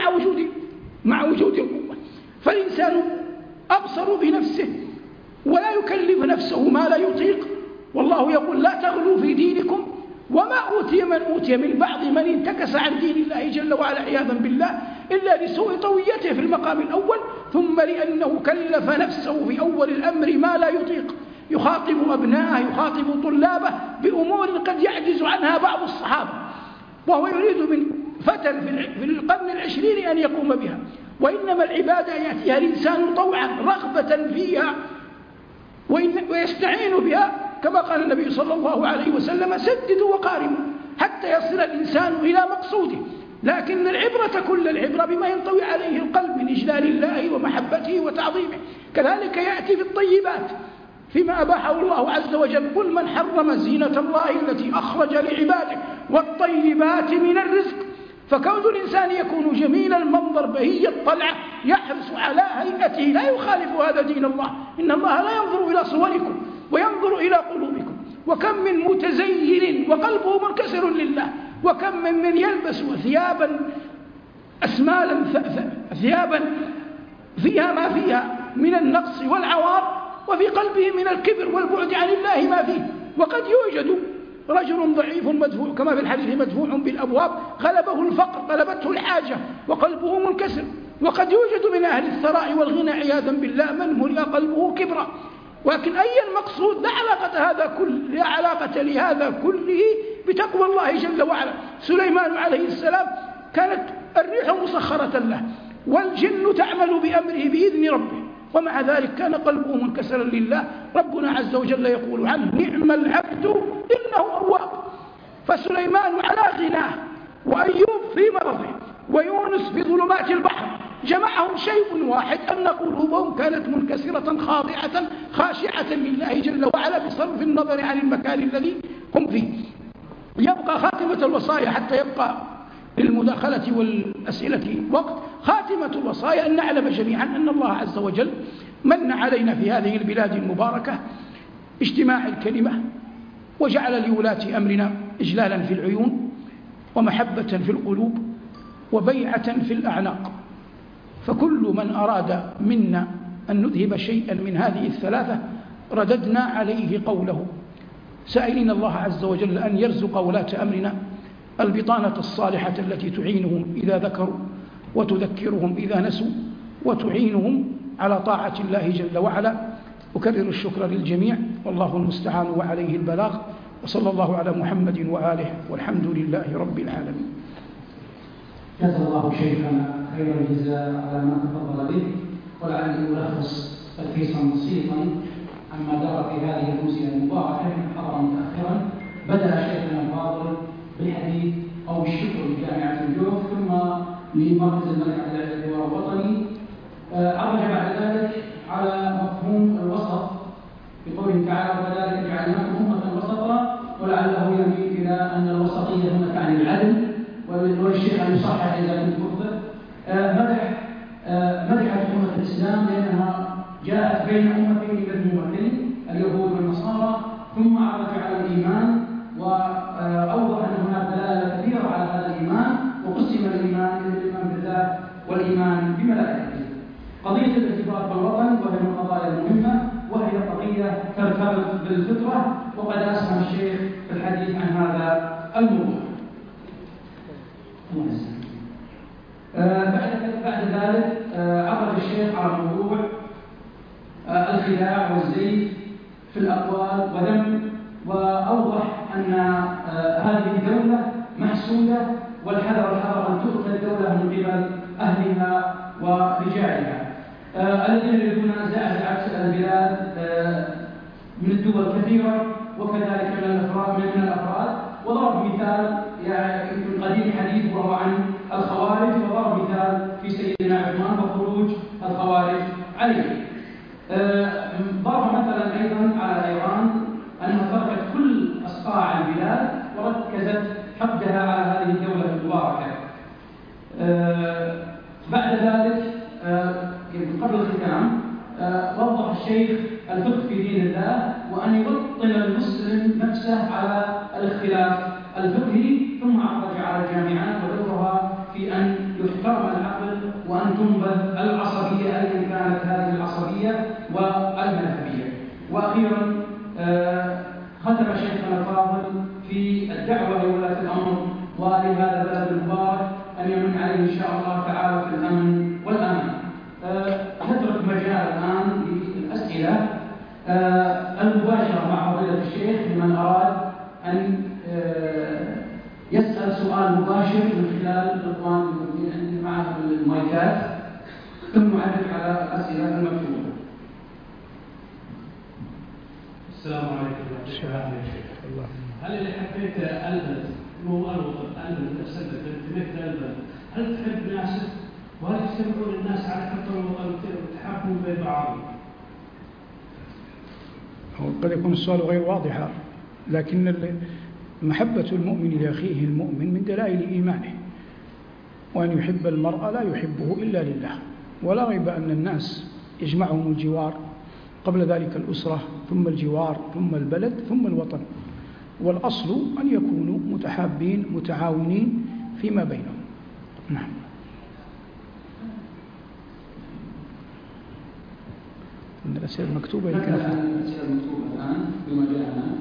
مع وجود القوة. فالإنسان أبصر بنفسه ولا يكلف نفسه ما لا يطيق. والله يقول: لا تغلوا في دينكم وما أوتي من أوتي من بعض من انتكس عن دين الله جل وعلا عياذا بالله، إلا لسوء طويته في المقام الأول، ثم لأنه كلف نفسه في أول الأمر ما لا يطيق. يخاطب أبناءه، يخاطب طلابه بأمور قد يعجز عنها بعض الصحابة، وهو يريد من فتى في القرن 20 أن يقوم بها. وإنما العبادة يأتيها الإنسان طوعا رغبة فيها ويستعين بها، كما قال النبي صلى الله عليه وسلم: سددوا وقاربوا حتى يصل الإنسان إلى مقصوده. لكن العبرة كل العبرة بما ينطوي عليه القلب من إجلال الله ومحبته وتعظيمه. كذلك يأتي في الطيبات فيما أباحه الله عز وجل: قل من حرم زينة الله التي أخرج لعباده والطيبات من الرزق. فكون الإنسان يكون جميل المنظر بهي الطلعة يحرص على هيئته لا يخالف هذا دين الله. إن الله لا ينظر إلى صوركم وينظر إلى قلوبكم. وكم من متزين وقلبه منكسر لله، وكم من يلبس ثيابا أسمالا، ثيابا فيها ما فيها من النقص والعوار، وفي قلبه من الكبر والبعد عن الله ما فيه. وقد يوجد رجل ضعيف مدفوع كما في الحديث مدفوع بالأبواب، غلبه الفقر، غلبته الحاجة، وقلبه منكسر. وقد يوجد من أهل الثراء والغنى عياذا بالله من ملئ قلبه كبرا. ولكن أي المقصود؟ لا علاقة لهذا كله بتقوى الله جل وعلا. سليمان عليه السلام كانت الريح مسخرة له والجن تعمل بأمره بإذن ربه، ومع ذلك كان قلبه منكسرا لله. ربنا عز وجل يقول عنه: نعم العبد إنه أواب. فسليمان على غناه، وأيوب في مرضه، ويونس في ظلمات البحر، جمعهم شيء واحد: أن قلوبهم كانت منكسرة خاضعة خاشعة لله جل وعلا بصرف النظر عن المكان الذي هم فيه. يبقى خاتمة الوصايا حتى يبقى للمداخلة والأسئلة وقت. خاتمة الوصايا أن نعلم جميعا أن الله عز وجل من علينا في هذه البلاد المباركة اجتماع الكلمة، وجعل لولاة أمرنا إجلالا في العيون ومحبة في القلوب وبيعة في الأعناق. فكل من أراد منا أن نذهب شيئا من هذه الثلاثة رددنا عليه قوله، سائلين الله عز وجل أن يرزق ولاة أمرنا البطانة الصالحة التي تعينهم إذا ذكروا وتذكرهم إذا نسوا وتعينهم على طاعة الله جل وعلا. أكرر الشكر للجميع، والله المستعان وعليه البلاغ، وصلى الله على محمد وآله، والحمد لله رب العالمين. جزا الله شيخنا خير الجزاء على ما تفضل به، ولعلي ألخص تلخيصا بسيطا عما دار في هذه الأمسية المباركة من حضر متأخرا. بدأ شيخنا الفاضل بالحديث أو بالشكر لجامعة الجوف ثم لمركز الملك عبد العزيز الحوار الوطني، عرج بعد ذلك على مفهوم الوسط بقوله تعالى وكذلك جعلناكم أمة وسطا، ولعله يميل إلى أن الوسطية هنا تعني العدل، والشيخ أن يصحح إذا كنت مخطئ. مدحت أمة الإسلام لأنها جاءت بين أمتين مذمومتين اليهود والنصارى، ثم عرج على الإيمان وأوضح أن هناك دلالة كثيرة على هذا الإيمان، وقسم الإيمان إلى الإيمان بالله والإيمان بملائكته. قضية الارتباط بالوطن وهي من القضايا المهمة، وهي قضية ترتبط بالفطرة، وقد أسهم الشيخ في الحديث عن هذا الموضوع. بعد ذلك عرض الشيخ على موضوع الخداع والزيف في الأقوال وذم، وأوضح أن هذه الدولة محسودة والحذر أن تؤتى الدولة من قبل أهلها ورجالها الذين يريدون زعزعة البلاد من الدول كثيرة وكذلك من الأفراد. وضرب مثال يمكن قديم حديث وهو عن الخوارج، وضرب مثال في سيدنا عثمان وخروج الخوارج عليه. ضرب مثلا أيضا على إيران أنها تركت كل أصقاع البلاد وركزت حقدها على هذه الدولة المباركة. بعد ذلك قبل الختام وضح الشيخ الفقه في دين الله، وأن يبطل المسلم نفسه على الاختلاف الفقهي، ثم عرج على الجامعات ودورها في أن يحترم العقل وأن تنبذ العصبية أيا كانت هذه العصبية والمذهبية. وأخيرا ختم شيخنا الفاضل في الدعوة لولاة الأمر ولهذا البلد المبارك أن يمن عليه إن شاء الله تعالى في الأمن والأمان. نترك مجال الآن للأسئلة المباشرة مع فضيلة الشيخ لمن أراد أن يسأل سؤال مباشر من خلال الإخوان الموجودين معنا بالمايكات، ثم نعرج على الأسئلة المكتوبة. السلام عليكم ورحمة الله وبركاته. هل اللي حبيت البلد مو الوطن البلد نفس البلد انتميت للبلد، هل تحب ناسك وهل يجتمعون الناس على حب الوطن وتحبوا بين بعضهم؟ قد يكون السؤال غير واضح، لكن محبة المؤمن لأخيه المؤمن من دلائل إيمانه، وأن يحب المرء لا يحبه إلا لله. ولا ريب أن الناس يجمعهم الجوار، قبل ذلك الأسرة، ثم الجوار، ثم البلد، ثم الوطن. والأصل أن يكونوا متحابين متعاونين فيما بينهم. نعم. من الأسئلة المكتوبة الأسئلة المكتوبة الآن بما جاءنا.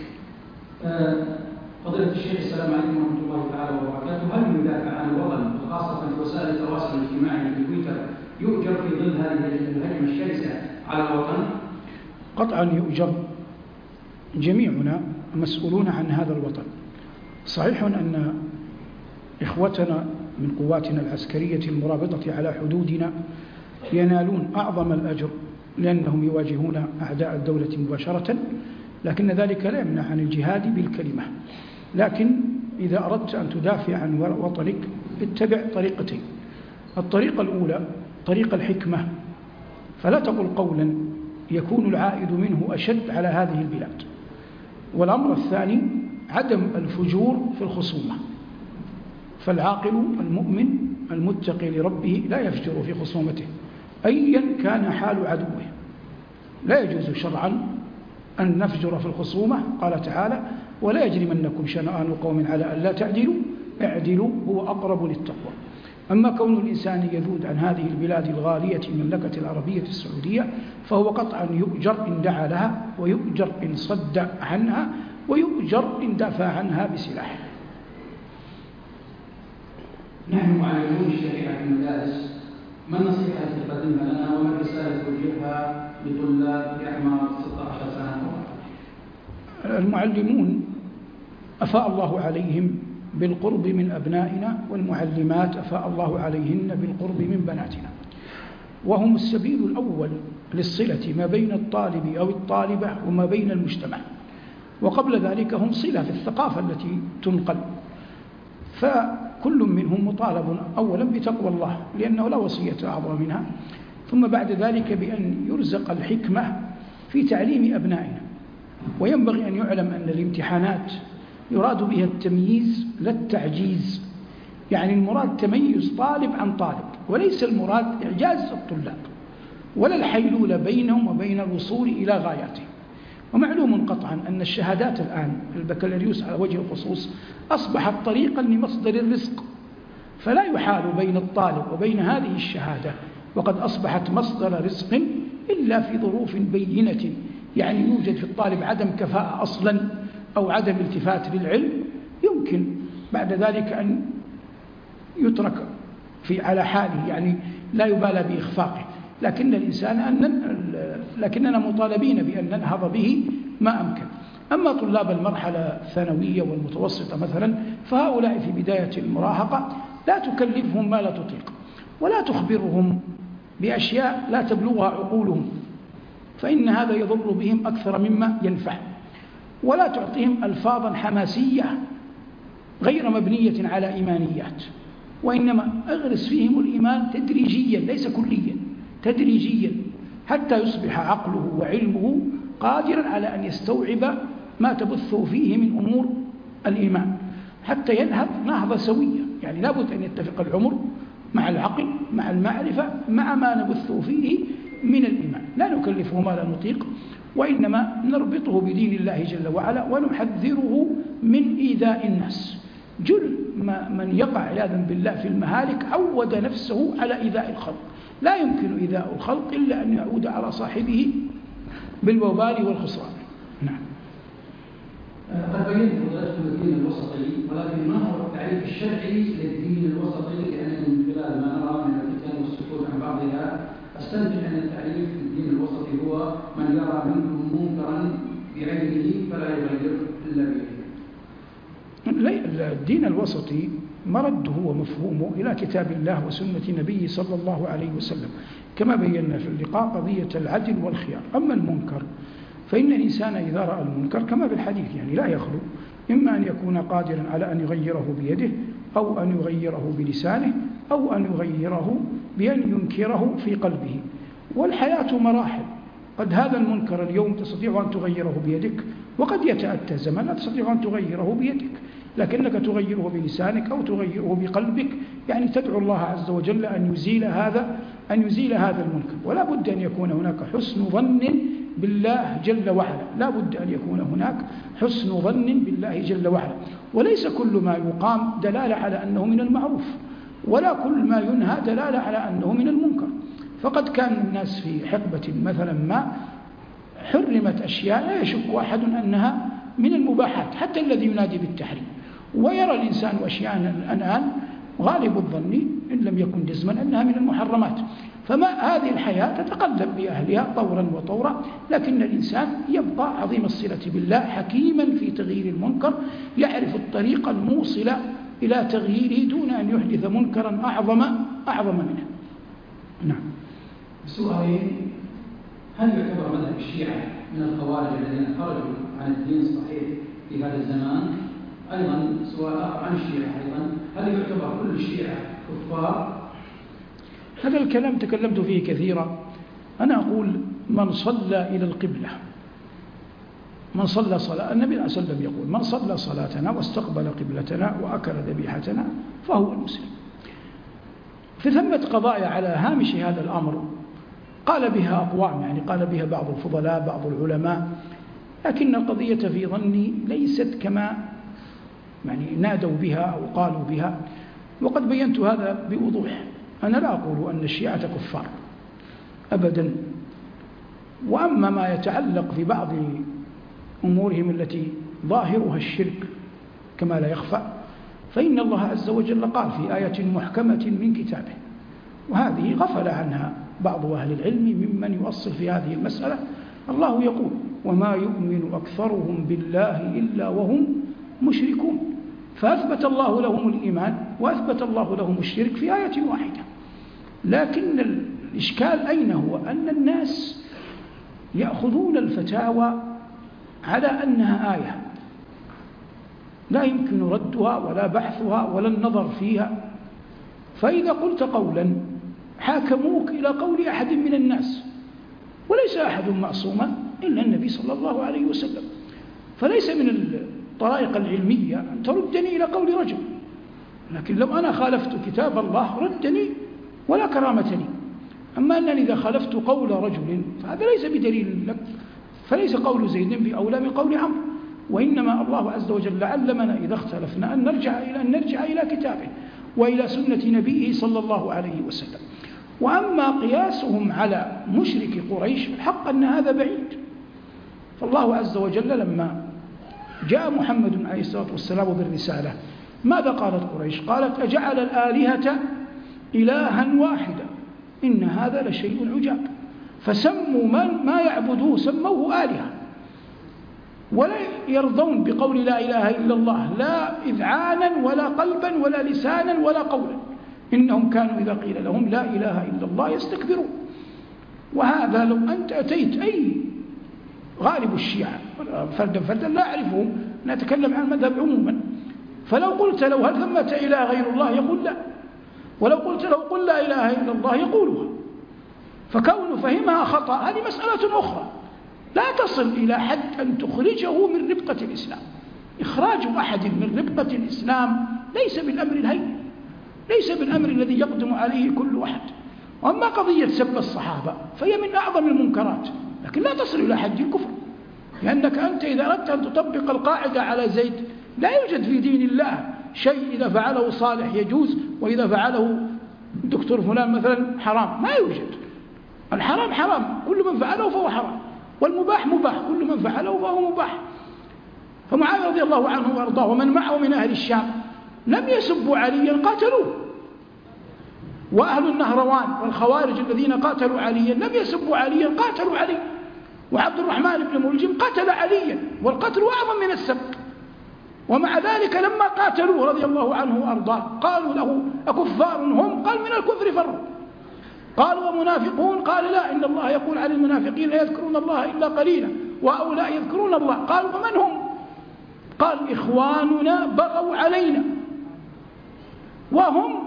فضيلة الشيخ السلام عليكم ورحمة الله تعالى وبركاته. هل يدافع عن الوطن وخاصة في وسائل التواصل الاجتماعي في تويتر يؤجر في ظل هذه الهجمة الشرسة على الوطن؟ قطعا يؤجر. جميعنا مسؤولون عن هذا الوطن. صحيح أن إخوتنا من قواتنا العسكرية المرابطة على حدودنا ينالون أعظم الأجر لأنهم يواجهون أعداء الدولة مباشرة، لكن ذلك لا يمنع عن الجهاد بالكلمة. لكن إذا أردت أن تدافع عن وطنك اتبع طريقتين. الطريقة الأولى طريق الحكمة، فلا تقل قولا يكون العائد منه أشد على هذه البلاد. والأمر الثاني عدم الفجور في الخصومة، فالعاقل المؤمن المتقي لربه لا يفجر في خصومته أيا كان حال عدوه. لا يجوز شرعا أن نفجر في الخصومة. قال تعالى ولا يجرمنكم شنآن قوم على أن لا تعدلوا اعدلوا هو أقرب للتقوى. أما كون الإنسان يذود عن هذه البلاد الغالية المملكة العربية السعودية فهو قطعا يؤجر إن دعا لها، ويؤجر إن صد عنها، ويؤجر إن دافع عنها بسلاح. نحن معلمون الشريعة في المدارس، ما النصيحة التي تقدمها لنا وما الرسالة توجهها لطلاب بأعمار 16 سنة؟ المعلمون أفاء الله عليهم بالقرب من أبنائنا، والمعلمات أفاء الله عليهن بالقرب من بناتنا، وهم السبيل الأول للصلة ما بين الطالب أو الطالبة وما بين المجتمع، وقبل ذلك هم صلة في الثقافة التي تنقل. فكل منهم مطالب أولا بتقوى الله لأنه لا وصية أعظم منها، ثم بعد ذلك بأن يرزق الحكمة في تعليم أبنائنا. وينبغي أن يعلم أن الامتحانات يراد بها التمييز لا التعجيز، يعني المراد تميز طالب عن طالب، وليس المراد إعجاز الطلاب ولا الحيلولة بينهم وبين الوصول إلى غاياتهم. ومعلوم قطعا أن الشهادات الآن البكالوريوس على وجه الخصوص أصبحت طريقا لمصدر الرزق، فلا يحال بين الطالب وبين هذه الشهادة، وقد أصبحت مصدر رزق إلا في ظروف بينة، يعني يوجد في الطالب عدم كفاءة أصلا أو عدم التفات للعلم، يمكن بعد ذلك أن يترك على حاله، يعني لا يبالى بإخفاقه، لكننا مطالبين بأن ننهض به ما أمكن. أما طلاب المرحلة الثانوية والمتوسطة مثلا، فهؤلاء في بداية المراهقة لا تكلفهم ما لا تطيق، ولا تخبرهم بأشياء لا تبلغها عقولهم، فإن هذا يضر بهم أكثر مما ينفع. ولا تعطيهم ألفاظا حماسية غير مبنية على إيمانيات، وإنما أغرس فيهم الإيمان تدريجيا ليس كليا، تدريجيا، حتى يصبح عقله وعلمه قادرا على أن يستوعب ما تبثه فيه من أمور الإيمان، حتى ينهض نهضة سوية. يعني لابد أن يتفق العمر مع العقل مع المعرفة مع ما نبثه فيه من الإيمان، لا نكلفه ما لا نطيق، وإنما نربطه بدين الله جل وعلا ونحذره من إيذاء الناس. جل من يقع عياذا بالله في المهالك عود نفسه على إيذاء الخلق، لا يمكن إيذاء الخلق إلا أن يعود على صاحبه بالوبال والخسران. نعم. قد بينت فضيلتكم الدين الوسطي، ولكن ما هو التعريف الشرعي للدين الوسطي؟ لأن من خلال ما نرى من الفتن والسكوت عن بعضها أستنتج أن التعريف للدين الوسطي هو من يرى منكم منكرا بعينه فلا يغير إلا بيده. الدين الوسطي مرده ومفهومه إلى كتاب الله وسنة نبيه صلى الله عليه وسلم، كما بينا في اللقاء قضية العدل والخيار. أما المنكر فإن الإنسان إذا رأى المنكر كما بالحديث يعني لا يخلو، إما أن يكون قادرا على أن يغيره بيده، أو أن يغيره بلسانه، أو أن يغيره بأن ينكره في قلبه. والحياة مراحل، قد هذا المنكر اليوم تستطيع أن تغيره بيدك، وقد يتأتى زمن لا تستطيع أن تغيره بيدك، لكنك تغيره بلسانك أو تغيره بقلبك، يعني تدعو الله عز وجل أن يزيل هذا المنكر. ولا بد أن يكون هناك حسن ظن بالله جل وعلا، لا بد أن يكون هناك حسن ظن بالله جل وعلا، وليس كل ما يقام دلالة على أنه من المعروف، ولا كل ما ينهى دلالة على أنه من المنكر. فقد كان الناس في حقبة مثلا ما حرمت أشياء لا يشك أحد أنها من المباحات، حتى الذي ينادي بالتحريم، ويرى الإنسان أشياء الآن غالب الظن إن لم يكن جزما أنها من المحرمات. فما هذه الحياة تتقلب بأهلها طورا وطورا، لكن الإنسان يبقى عظيم الصلة بالله حكيما في تغيير المنكر، يعرف الطريق الموصلة إلى تغييره دون أن يحدث منكرا أعظم منه. نعم. سؤالين: هل يعتبر مذهب الشيعة من الخوارج الذين خرجوا عن الدين الصحيح في هذا الزمان؟ أيضا سؤال عن الشيعة أيضا: هل يعتبر كل الشيعة كفار؟ هذا الكلام تكلمت فيه كثيرا. أنا أقول من صلى إلى القبلة، من صلى صلاة النبي صلى الله عليه وسلم يقول: من صلى صلاتنا واستقبل قبلتنا وأكل ذبيحتنا فهو المسلم. في ثمة قضايا على هامش هذا الأمر قال بها أقوام، يعني قال بها بعض الفضلاء بعض العلماء، لكن القضية في ظني ليست كما يعني نادوا بها أو قالوا بها، وقد بينت هذا بوضوح. أنا لا أقول أن الشيعة كفار أبدا، وأما ما يتعلق في بعض أمورهم التي ظاهرها الشرك كما لا يخفى، فإن الله عز وجل قال في آية محكمة من كتابه، وهذه غفل عنها بعض أهل العلم ممن يؤصل في هذه المسألة. الله يقول: وما يؤمن أكثرهم بالله إلا وهم مشركون. فأثبت الله لهم الإيمان وأثبت الله لهم الشرك في آية واحدة. لكن الإشكال أين هو؟ أن الناس يأخذون الفتاوى على أنها آية لا يمكن ردها ولا بحثها ولا النظر فيها، فإذا قلت قولا حاكموك إلى قول أحد من الناس، وليس أحد معصوما إلا النبي صلى الله عليه وسلم، فليس من الطرائق العلمية أن تردني إلى قول رجل، لكن لو أنا خالفت كتاب الله ردني ولا كرامة لي. أما أنني إذا خالفت قول رجل فهذا ليس بدليل لك، فليس قول زيد بأولى من قول عمرو، وإنما الله عز وجل علمنا إذا اختلفنا أن نرجع إلى كتابه وإلى سنة نبيه صلى الله عليه وسلم. وأما قياسهم على مشرك قريش الحق أن هذا بعيد. فالله عز وجل لما جاء محمد عليه الصلاة والسلام بالرسالة ماذا قالت قريش؟ قالت أجعل الآلهة إلها واحدا إن هذا لشيء عجاب، فسموا ما يعبدوه سموه آلهة، ولا يرضون بقول لا إله إلا الله لا إذعانا ولا قلبا ولا لسانا ولا قولا، إنهم كانوا إذا قيل لهم لا إله إلا الله يستكبرون. وهذا لو أنت أتيت أي غالب الشيعة فردا لا أعرفهم، نتكلم عن المذهب عموما، فلو قلت له هل ثمة إله غير الله يقول لا، ولو قلت له قل لا إله إلا الله يقولها. فكون فهمها خطأ هذه مسألة أخرى لا تصل إلى حد أن تخرجه من ربقة الإسلام. إخراج أحد من ربقة الإسلام ليس بالأمر الهين، ليس بالأمر الذي يقدم عليه كل واحد. وأما قضية سب الصحابة فهي من أعظم المنكرات، لكن لا تصل إلى حد الكفر، لأنك أنت إذا أردت أن تطبق القاعدة على زيد لا يوجد في دين الله شيء إذا فعله صالح يجوز وإذا فعله دكتور فلان مثلا حرام، ما يوجد. الحرام حرام كل من فعله فهو حرام، والمباح مباح كل من فعله فهو مباح. فمعاوية رضي الله عنه وأرضاه ومن معه من أهل الشام لم يسبوا عليا قاتلوه، وأهل النهروان والخوارج الذين قاتلوا عليا لم يسبوا عليا قاتلوا علي، وعبد الرحمن بن ملجم قتل عليا والقتل أعظم من السب، ومع ذلك لما قاتلوه رضي الله عنه وأرضاه قالوا له أكفار هم؟ قال من الكفر فروا. قالوا ومنافقون؟ قال لا، إن الله يقول عن المنافقين لا يذكرون الله إلا قليلا وهؤلاء يذكرون الله. قالوا ومن هم؟ قال إخواننا بغوا علينا وهم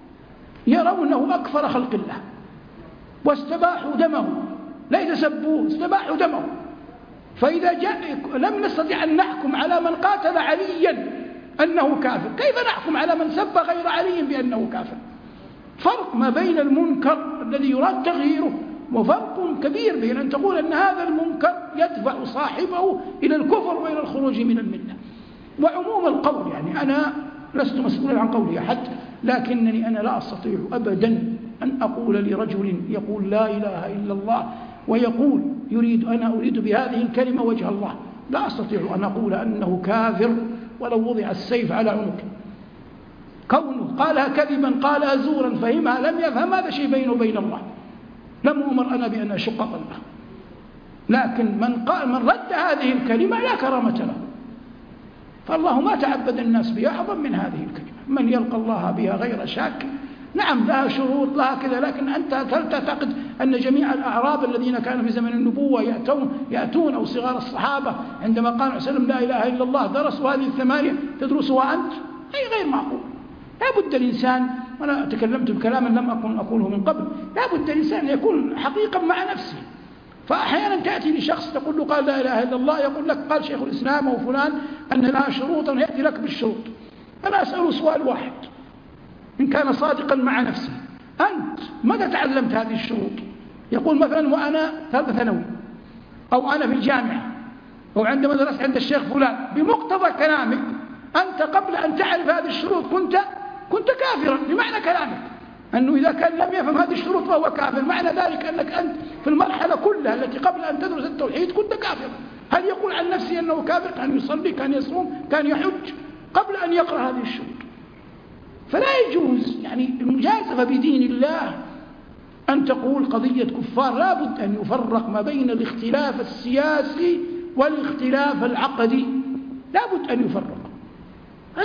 يرونه أكفر خلق الله واستباحوا دمه، ليس سبوه استباحوا دمه. فإذا لم نستطيع أن نحكم على من قاتل عليا أنه كافر، كيف نحكم على من سب غير علي بأنه كافر؟ فرق ما بين المنكر الذي يراد تغييره وفرق كبير بين أن تقول أن هذا المنكر يدفع صاحبه إلى الكفر وإلى الخروج من الملة. وعموم القول يعني أنا لست مسؤولا عن قول أحد، لكنني أنا لا أستطيع أبدا أن أقول لرجل يقول لا إله إلا الله ويقول أنا أريد بهذه الكلمة وجه الله، لا أستطيع أن أقول أنه كافر ولو وضع السيف على عنقه. كونه قالها كذبا قالها زورا فهمها لم يفهم، هذا شيء بينه وبين الله، لم أمر أنا بأن أشق قلبه. لكن من رد هذه الكلمة لا كرامة له، فالله ما تعبد الناس بها أعظم من هذه الكلمة. من يلقى الله بها غير شاك، نعم لها شروط لها كذا، لكن أنت هل تعتقد أن جميع الأعراب الذين كانوا في زمن النبوة يأتون أو صغار الصحابة عندما قال عليه وسلم لا إله إلا الله درسوا هذه الثمانية تدرسها أنت؟ أي غير معقول. لا بد الإنسان، وأنا تكلمت بكلاما لم أكن أقوله من قبل، لا بد الإنسان أن يكون حقيقا مع نفسه. فأحيانا تأتي لشخص تقول له قال لا إله إلا الله، يقول لك قال شيخ الإسلام أو فلان أن لها شروطا يأتي لك بالشروط. أنا أسأله سؤال واحد إن كان صادقا مع نفسه، أنت ماذا تعلمت هذه الشروط؟ يقول مثلا وأنا ثالث ثانوي أو أنا في الجامعة أو عندما درست عند الشيخ فلان. بمقتضى كلامك أنت قبل أن تعرف هذه الشروط كنت كافرا، بمعنى كلامك أنه إذا كان لم يفهم هذه الشروط فهو كافر، معنى ذلك أنك أنت في المرحلة كلها التي قبل أن تدرس التوحيد كنت كافرا. هل يقول عن نفسه أنه كافر؟ كان يصلي، كان يصوم، كان يحج قبل أن يقرأ هذه الشروط. فلا يجوز يعني المجازفة بدين الله أن تقول قضية كفار. لا بد أن يفرق ما بين الاختلاف السياسي والاختلاف العقدي، لا بد أن يفرق.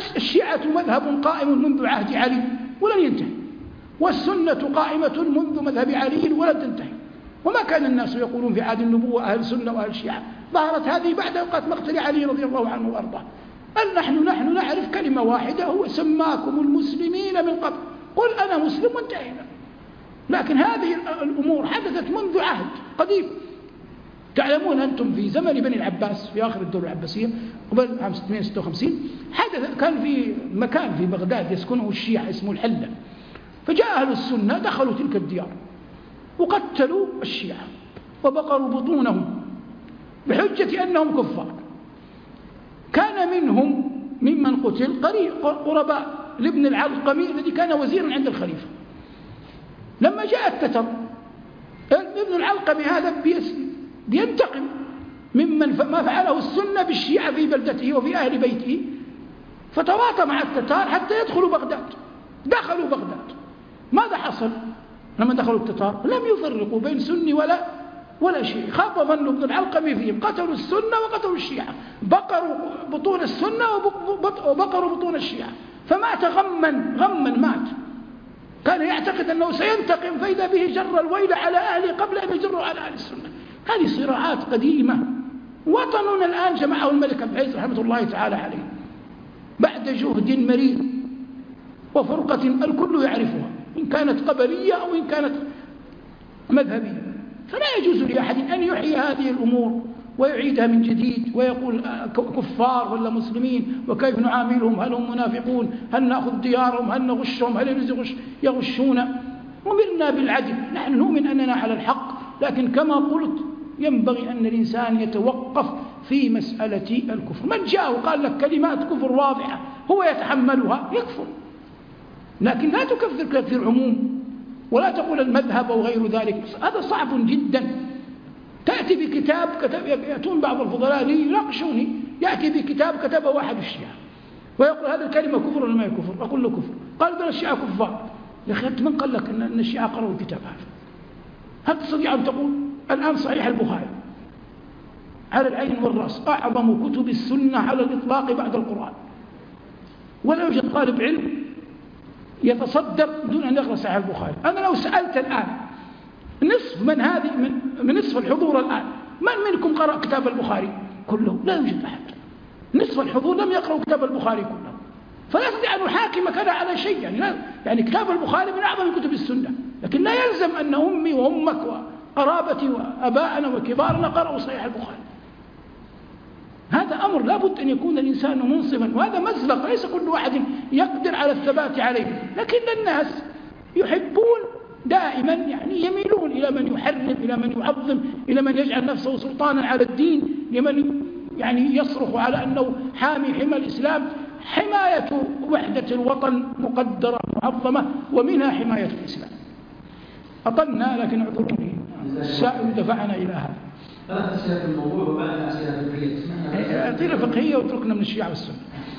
الشيعة مذهب قائم منذ عهد علي ولن ينتهي، والسنة قائمة منذ مذهب علي ولن تنتهي. وما كان الناس يقولون في عهد النبوة أهل سنة وأهل شيعة، ظهرت هذه بعد أوقات مقتل علي رضي الله عنه وأرضاه. نحن نعرف كلمة واحدة، هو سماكم المسلمين من قبل، قل أنا مسلم وانتهينا. لكن هذه الأمور حدثت منذ عهد قديم. تعلمون أنتم في زمن بني العباس في آخر الدولة العباسية قبل عام 656 كان في مكان في بغداد يسكنه الشيعة اسمه الحلة، فجاء أهل السنة دخلوا تلك الديار وقتلوا الشيعة وبقروا بطونهم بحجة أنهم كفار. كان منهم ممن قتل قرباء لابن العلقمي الذي كان وزيرا عند الخليفة. لما جاء التتر ابن العلقمي هذا بينتقم ممن ما فعله السنة بالشيعة في بلدته وفي أهل بيته، فتواطى مع التتار حتى يدخلوا بغداد. دخلوا بغداد، ماذا حصل لما دخلوا التتار؟ لم يفرقوا بين سني ولا شيء. خاب ظن ابن العلقمي فيهم، قتلوا السنة وقتلوا الشيعة، بقروا بطون السنة وبقروا بطون الشيعة، فمات غما مات. كان يعتقد أنه سينتقم، فإذا به جر الويل على أهله قبل أن يجروا على أهل السنة. هذه صراعات قديمة. وطننا الآن جمعه الملك عبد العزيز رحمة الله تعالى عليه بعد جهد مرير وفرقة الكل يعرفها، إن كانت قبلية أو إن كانت مذهبية. فلا يجوز لأحد أن يحيي هذه الأمور ويعيدها من جديد ويقول كفار ولا مسلمين وكيف نعاملهم، هل هم منافقون، هل نأخذ ديارهم، هل نغشهم، هل يغشون. أمرنا بالعدل، نحن نؤمن أننا على الحق، لكن كما قلت ينبغي أن الإنسان يتوقف في مسألة الكفر. من جاء وقال لك كلمات كفر واضحة هو يتحملها يكفر، لكن لا تكفر كثير عموم ولا تقول المذهب أو غير ذلك، هذا صعب جدا. تأتي بكتاب يأتون بعض الفضلاء لي يناقشوني، يأتي بكتاب كتبه أحد الشيعة ويقول هذه الكلمة كفر ولا ما كفر؟ أقول له كفر. قال بل الشيعة كفار. يا أخي من قال لك أن الشيعة قرأوا الكتاب هذا؟ هل تستطيع أن تقول الآن صحيح البخاري على العين والرأس أعظم كتب السنة على الإطلاق بعد القرآن، ولا يوجد طالب علم يتصدر بدون أن يقرأ صحيح البخاري. أنا لو سألت الآن نصف من نصف الحضور الآن من منكم قرأ كتاب البخاري كله؟ لا يوجد أحد. نصف الحضور لم يقرأوا كتاب البخاري كله، فلا أستطيع أن أحاكمك أنا على شيء. يعني كتاب البخاري من أعظم كتب السنة، لكن لا يلزم أن أمي وأمك وقرابتي وأباءنا وكبارنا قرأوا صحيح البخاري. هذا أمر لا بد أن يكون الإنسان منصفا، وهذا مزلق ليس كل واحد يقدر على الثبات عليه. لكن الناس يحبون دائما يعني يميلون إلى من يحرم، إلى من يعظم، إلى من يجعل نفسه سلطانا على الدين، لمن يعني يصرخ على أنه حامي حمى الإسلام. حماية وحدة الوطن مقدرة معظمة، ومنها حماية الإسلام. أطلنا لكن اعذروني، السائل دفعنا إلى هذا. ثلاث أسئلة في الموضوع وبعد أسئلة فقهية. أعطينا فقهية واتركنا من الشيعة والسنة.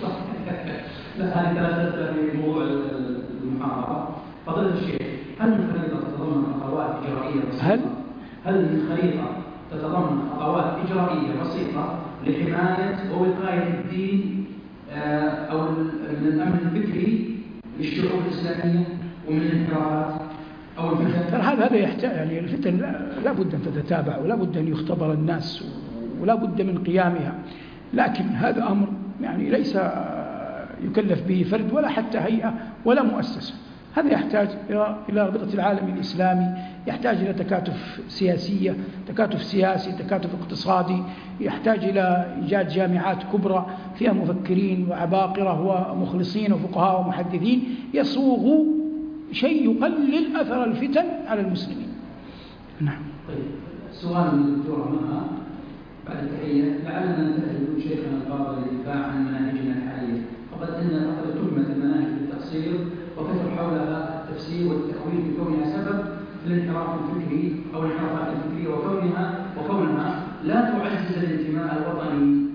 لا، هذه ثلاث أسئلة في موضوع المحاضرة. فضيلة الشيخ، هل الخريطة تتضمن خطوات إجرائية بسيطة؟ هل الخريطة تتضمن خطوات إجرائية بسيطة لحماية ووقاية الدين أو من الأمن الفكري للشعوب الإسلامية ومن الانحرافات أو الفتن؟ هذا يحتاج، يعني الفتن لا بد أن تتتابع ولا بد أن يختبر الناس ولا بد من قيامها، لكن هذا أمر يعني ليس يكلف به فرد ولا حتى هيئة ولا مؤسسة. هذا يحتاج إلى رابطة العالم الإسلامي، يحتاج إلى تكاتف سياسية، تكاتف سياسي، تكاتف اقتصادي، يحتاج إلى إيجاد جامعات كبرى فيها مفكرين وعباقرة ومخلصين وفقهاء ومحدثين يصوغوا شيء يقلل أثر الفتن على المسلمين. نعم. طيب، سؤال من الدكتورة منى بعد التحية. لعلنا ننتهي شيخنا الفاضل للدفاع عن مناهجنا الحالية، فقد أن تهمة المناهج بالتقصير وكثر حولها التفسير والتأويل بكونها سبب للانحراف الفكري أو الانحرافات الفكرية، وكونها لا تعزز الانتماء الوطني.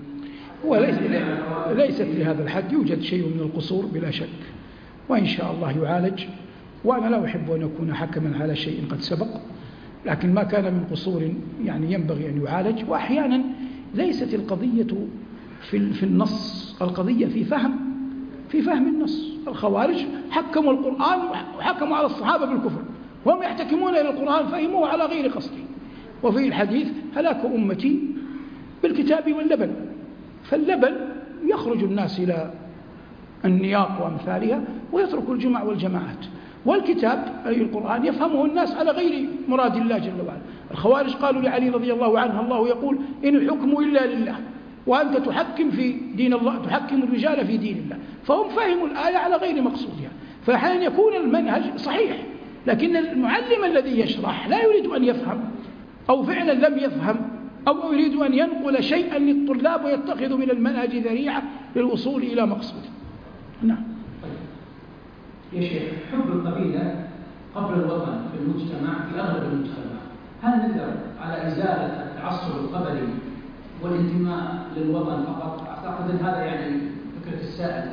وليست لهذا الحد، يوجد شيء من القصور بلا شك، وإن شاء الله يعالج. وأنا لا أحب أن أكون حكما على شيء قد سبق، لكن ما كان من قصور يعني ينبغي أن يعالج. وأحيانا ليست القضية في النص، القضية في فهم في فهم النص. الخوارج حكموا القرآن وحكموا على الصحابة بالكفر، وهم يحتكمون إلى القرآن فهموه على غير قصده. وفي الحديث هلاك أمتي بالكتاب واللبن، فاللبن يخرج الناس إلى النياق وأمثالها ويترك الجمع والجماعات، والكتاب أي القرآن يفهمه الناس على غير مراد الله جل وعلا. الخوارج قالوا لعلي رضي الله عنه: الله يقول إن الحكم إلا لله، وأنت تحكم في دين الله، تحكم الرجال في دين الله. فهم فهموا الآية على غير مقصودها، فأحيانا يكون المنهج صحيح لكن المعلم الذي يشرح لا يريد أن يفهم، أو فعلا لم يفهم، أو يريد أن ينقل شيئا للطلاب ويتخذ من المنهج ذريعة للوصول إلى مقصوده. نعم. يا شيخ، حب القبيلة قبل الوطن في المجتمع في أغلب المجتمع، هل نقدر على إزالة التعصب القبلي والانتماء للوطن فقط؟ أعتقد أن هذا يعني فكرة السائل.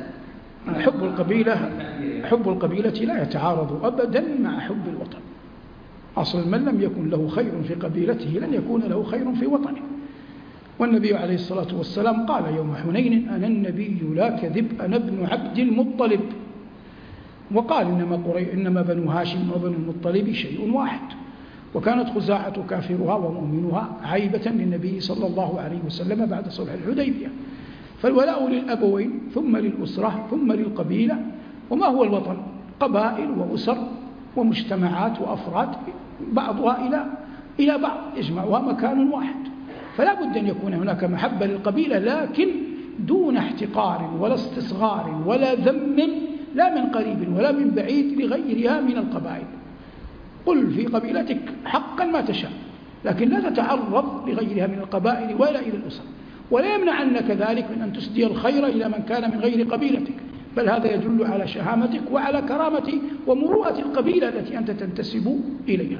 حب القبيلة لا يتعارض أبدا مع حب الوطن. أصل من لم يكن له خير في قبيلته لن يكون له خير في وطنه. والنبي عليه الصلاة والسلام قال يوم حنين: أنا النبي لا كذب، أنا ابن عبد المطلب. وقال إنما بنو هاشم وبنو المطلب شيء واحد. وكانت خزاعة كافرها ومؤمنها عيبة للنبي صلى الله عليه وسلم بعد صلح الحديبية. فالولاء للأبوين ثم للأسرة ثم للقبيلة. وما هو الوطن؟ قبائل وأسر ومجتمعات وأفراد بعضها إلى بعض يجمعها مكان واحد. فلا بد أن يكون هناك محبة للقبيلة، لكن دون احتقار ولا استصغار ولا ذم، لا من قريب ولا من بعيد لغيرها من القبائل. قل في قبيلتك حقا ما تشاء، لكن لا تتعرض لغيرها من القبائل ولا إلى الأسر. ولا يمنعنك ذلك من أن تسدي الخير إلى من كان من غير قبيلتك، بل هذا يدل على شهامتك وعلى كرامة ومروءة القبيلة التي أنت تنتسب إليها.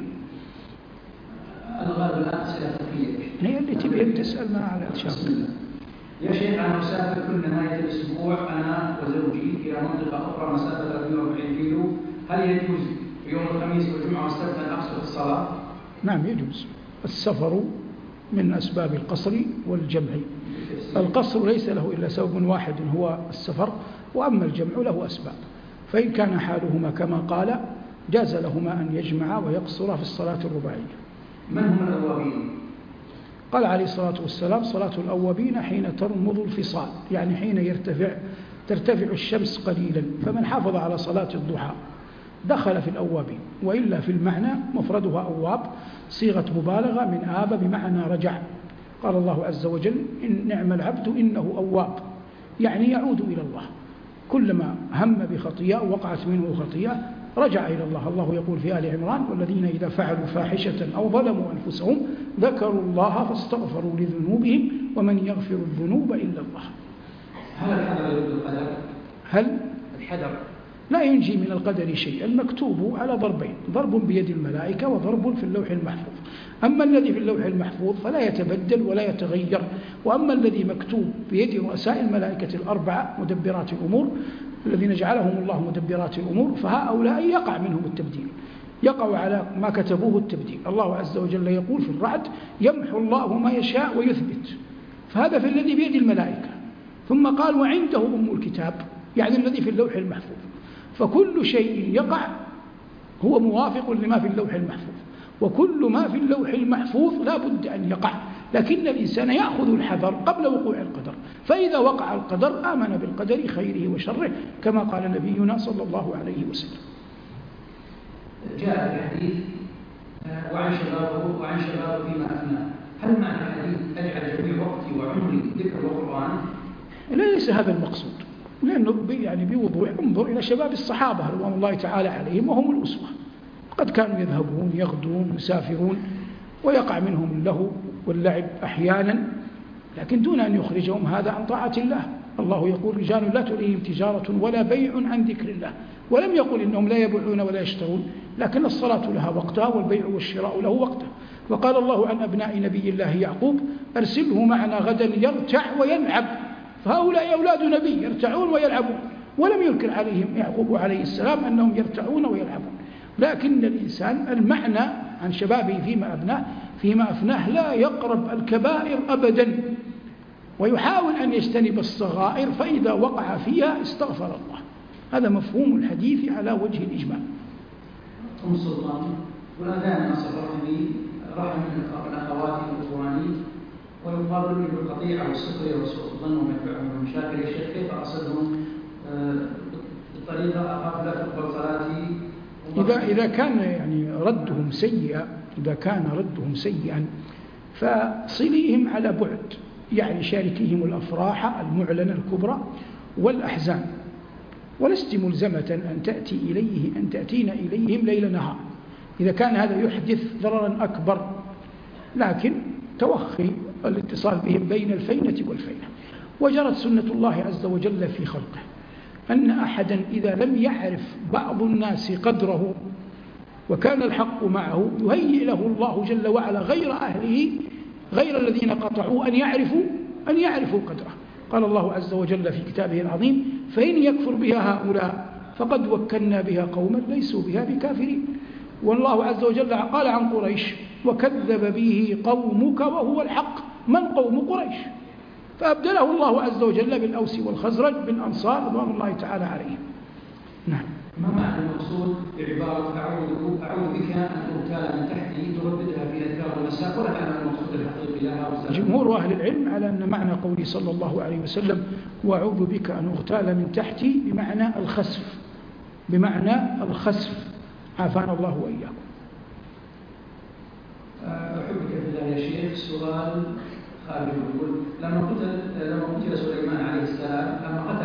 الغالب الآن أسئلة فقهية هي اللي تبين تسأل ما على إن شاء الله. يا شيخ، أنا أسافر كل نهاية الأسبوع أنا وزوجي إلى منطقة أخرى مسافة 340 كيلو، هل يجوز في يوم الخميس والجمعة والسبت أن أقصر الصلاة؟ نعم يجوز. السفر من أسباب القصر والجمع. القصر ليس له إلا سبب واحد هو السفر، وأما الجمع له أسباب. فإن كان حالهما كما قال جاز لهما أن يجمعا ويقصرا في الصلاة الرباعية. من هم الأوابين؟ قال عليه الصلاة والسلام: صلاة الأوابين حين ترمض الفصال، يعني حين ترتفع الشمس قليلا. فمن حافظ على صلاة الضحى دخل في الأوابين، وإلا في المعنى مفردها أواب، صيغة مبالغة من آب بمعنى رجع. قال الله عز وجل: إن نعم العبد إنه أواب، يعني يعود إلى الله. كلما هم بخطيئة وقعت منه خطيئة رجع إلى الله. الله يقول في آل عمران: والذين إذا فعلوا فاحشة أو ظلموا أنفسهم ذكروا الله فاستغفروا لذنوبهم ومن يغفر الذنوب إلا الله. هل الحذر يرد القدر؟ هل الحذر لا ينجي من القدر شيء. المكتوب على ضربين: ضرب بيد الملائكة وضرب في اللوح المحفوظ. أما الذي في اللوح المحفوظ فلا يتبدل ولا يتغير، وأما الذي مكتوب بيد رؤساء الملائكة الأربعة مدبرات الأمور الذين جعلهم الله مدبرات الأمور، فهؤلاء يقع منهم التبديل، يقع على ما كتبوه التبديل. الله عز وجل يقول في الرعد: يمحو الله ما يشاء ويثبت. فهذا في الذي بيد الملائكة. ثم قال: وعنده أم الكتاب، يعني الذي في اللوح المحفوظ. فكل شيء يقع هو موافق لما في اللوح المحفوظ، وكل ما في اللوح المحفوظ لا بد أن يقع، لكن الإنسان يأخذ الحذر قبل وقوع القدر. فإذا وقع القدر آمن بالقدر خيره وشره، كما قال نبينا صلى الله عليه وسلم. جاء في حديث: وعن شبابه فيما أفناه. هل معنى الحديث أجعل جميع وقتي وعمري ذكر القرآن؟ ليس هذا المقصود، لأنه يعني بوضوح انظر إلى شباب الصحابة رضوان الله تعالى عليهم وهم الأسوة. قد كانوا يذهبون يغدون يسافرون ويقع منهم اللهو واللعب أحيانا، لكن دون أن يخرجهم هذا عن طاعة الله. الله يقول: رجال لا تلهيهم تجارة ولا بيع عن ذكر الله. ولم يقل إنهم لا يبيعون ولا يشترون، لكن الصلاة لها وقتها والبيع والشراء له وقته. وقال الله عن أبناء نبي الله يعقوب: أرسله معنا غدا يرتع ويلعب. فهؤلاء أولاد نبي يرتعون ويلعبون، ولم ينكر عليهم يعقوب عليه السلام أنهم يرتعون ويلعبون. لكن الإنسان المعنى عن شبابه فيما أفناه لا يقرب الكبائر أبدا، ويحاول أن يجتنب الصغائر، فإذا وقع فيها استغفر الله. هذا مفهوم الحديث على وجه الإجمال. أم سلطان والأذان أصل رحم من أخواتي وإخواني، ويقابل بالقطيعة والسخرية وسوء الظن وما يتبعهم المشاكل. يا شيخ كيف أصلهم بالطريقة أخاف لا تقبل صلاتي؟ إذا كان يعني ردهم سيئا، إذا كان ردهم سيئا فصليهم على بعد، يعني شاركيهم الأفراح المعلنة الكبرى والأحزان، ولست ملزمة أن تأتين إليهم ليل نهار إذا كان هذا يحدث ضررا أكبر، لكن توخي الاتصال بهم بين الفينة والفينة. وجرت سنة الله عز وجل في خلقه أن أحدا إذا لم يعرف بعض الناس قدره وكان الحق معه يهيئ له الله جل وعلا غير أهله، غير الذين قطعوا أن يعرفوا قدره. قال الله عز وجل في كتابه العظيم: فإن يكفر بها هؤلاء فقد وكلنا بها قوما ليسوا بها بكافرين. والله عز وجل قال عن قريش: وكذب به قومك وهو الحق. من قوم قريش؟ فأبدله الله عز وجل بالأوس والخزرج بالأنصار رضوان الله تعالى عليهم. نعم. ما معنى المقصود بعبارة أعوذ بك أن أغتال من تحتي ترددها في أذكار المساء، ولا كان المقصود الحقيقي لها؟ جمهور أهل العلم على أن معنى قوله صلى الله عليه وسلم: وأعوذ بك أن أغتال من تحتي بمعنى الخسف، عافانا الله وإياكم. أحبك في الله يا شيخ. سؤال خارج يقول: لما قتل سليمان عليه السلام،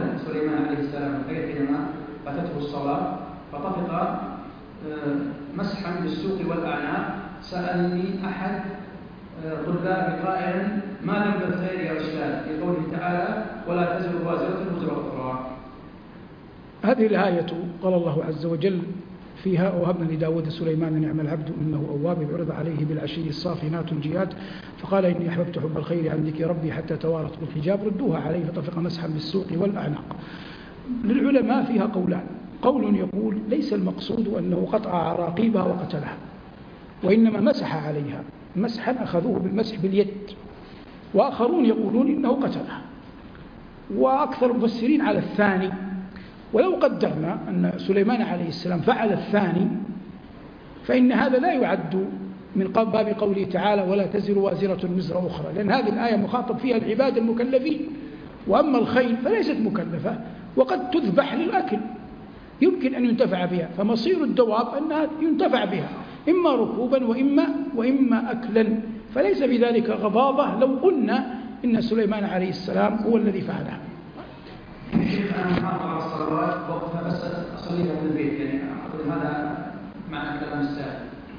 حينما فاتته الصلاة فطفق مسحا بالسوق والأعناق، سألني أحد طلاب قائلا: ما ذنب الخير يا أستاذ؟ في قوله تعالى: ولا تزر وازرة وزر أخرى. هذه الآية قال الله عز وجل فيها: وهبنا لداود سليمان نعم العبد إنه أواب، عرض عليه بالعشي الصافنات الجياد فقال إني أحببت حب الخير عن ذكر ربي حتى توارت بالحجاب، ردوها عليه فطفق مسحا بالسوق والأعناق. للعلماء فيها قولان: قول يقول ليس المقصود أنه قطع عراقيبها وقتلها، وإنما مسح عليها مسحا أخذوه بالمسح باليد، وآخرون يقولون إنه قتلها، وأكثر المفسرين على الثاني. ولو قدرنا أن سليمان عليه السلام فعل الثاني فإن هذا لا يعد من باب قوله تعالى: ولا تزر وازرة وزر أخرى، لأن هذه الآية مخاطب فيها العباد المكلفين، وأما الخيل فليست مكلفة وقد تذبح للأكل يمكن أن ينتفع بها، فمصير الدواب أنها ينتفع بها إما ركوبا وإما أكلا، فليس بذلك غضاضة لو قلنا إن سليمان عليه السلام هو الذي فعلها. شيخ أنا محافظ على الصلوات وقتها بس أصليها في البيت، يعني هذا معنى كلام السائل.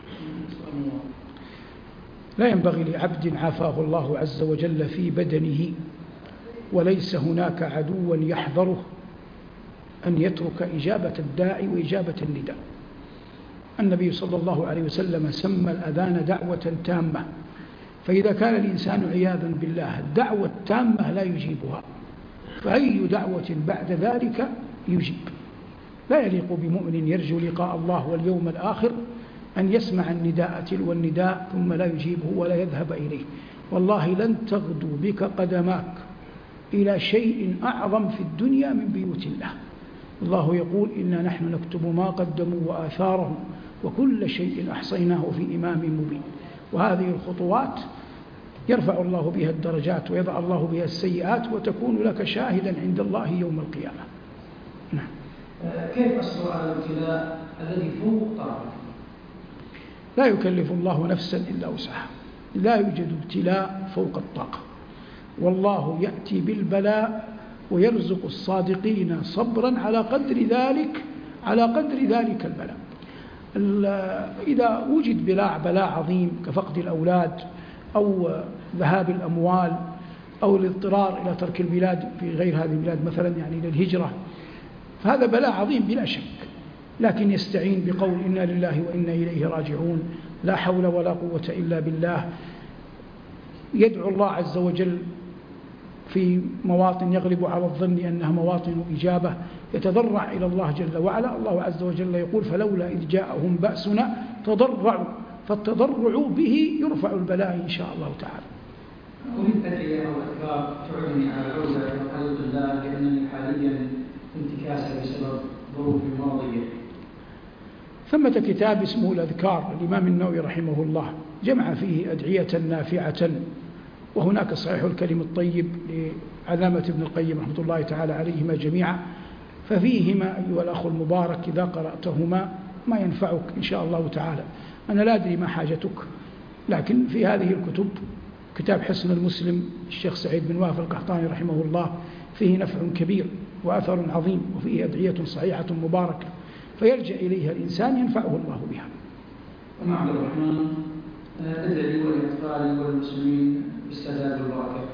لا ينبغي لعبد عافاه الله عز وجل في بدنه وليس هناك عدو يحذره أن يترك إجابة الداعي وإجابة النداء. النبي صلى الله عليه وسلم سمى الأذان دعوة تامة، فإذا كان الإنسان عياذا بالله الدعوة التامة لا يجيبها، فأي دعوة بعد ذلك يجيب؟ لا يليق بمؤمن يرجو لقاء الله واليوم الآخر أن يسمع النداء تلو النداء ثم لا يجيبه ولا يذهب إليه. والله لن تغدو بك قدماك إلى شيء أعظم في الدنيا من بيوت الله. الله يقول: إنا نحن نكتب ما قدموا وآثارهم وكل شيء أحصيناه في إمام مبين. وهذه الخطوات يرفع الله بها الدرجات ويضع الله بها السيئات، وتكون لك شاهدا عند الله يوم القيامة. نعم. كيف أصبر على الابتلاء الذي فوق طاقته؟ لا يكلف الله نفسا إلا وسعها، لا يوجد ابتلاء فوق الطاقة، والله يأتي بالبلاء ويرزق الصادقين صبرا على قدر ذلك البلاء. إذا وجد بلاء عظيم كفقد الأولاد أو ذهاب الأموال أو الاضطرار إلى ترك البلاد في غير هذه البلاد مثلا، يعني للهجرة، فهذا بلاء عظيم بلا شك، لكن يستعين بقول إنا لله وإنا إليه راجعون، لا حول ولا قوة إلا بالله. يدعو الله عز وجل في مواطن يغلب على الظن أنها مواطن إجابة، يتضرع إلى الله جل وعلا. الله عز وجل يقول: فلولا إذ جاءهم بأسنا تضرعوا، فالتضرع به يرفع البلاء إن شاء الله تعالى. أريد أدعية أو أذكار تعودني على العودة إلى طريق الله، لأنني حاليا انتكاسة بسبب ظروف مرضية. ثمة كتاب اسمه الأذكار الإمام النووي رحمه الله، جمع فيه أدعية نافعة، وهناك صحيح الكلم الطيب لعلامة ابن القيم رحمة الله تعالى عليهما جميعا، ففيهما أيها الأخ المبارك إذا قرأتهما ما ينفعك إن شاء الله تعالى. أنا لا أدري ما حاجتك، لكن في هذه الكتب كتاب حصن المسلم الشيخ سعيد بن وافق القحطاني رحمه الله فيه نفع كبير وأثر عظيم، وفيه أدعية صحيحة مباركة فيلجأ إليها الإنسان ينفعه الله بها. أنا عبد الرحمن أدعي ولأطفالي والمسلمين بالسداد والبركة.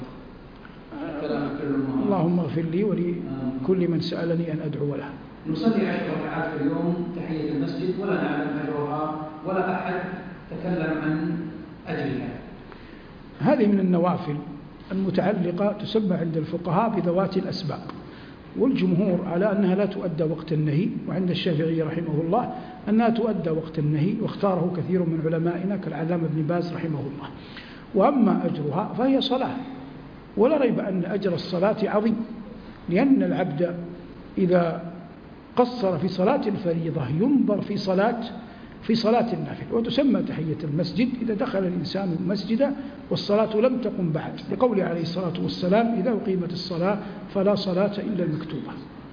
اللهم اغفر لي ولكل من سألني أن أدعو له. نصلي 10 ركعات في اليوم تحية المسجد ولا نعلم أجرها ولا أحد تكلم عن أجلها. هذه من النوافل المتعلقة تسمى عند الفقهاء بذوات الأسباب، والجمهور على أنها لا تؤدى وقت النهي، وعند الشافعي رحمه الله أنها تؤدى وقت النهي، واختاره كثير من علمائنا كالعلامة ابن باز رحمه الله. وأما أجرها فهي صلاة، ولا ريب أن أجر الصلاة عظيم، لأن العبد إذا قصر في صلاة الفريضة ينظر في صلاة النافل، وتسمى تحية المسجد إذا دخل الإنسان المسجد والصلاة لم تقم بعد، لقوله عليه الصلاة والسلام إذا أقيمت الصلاة فلا صلاة إلا المكتوبة.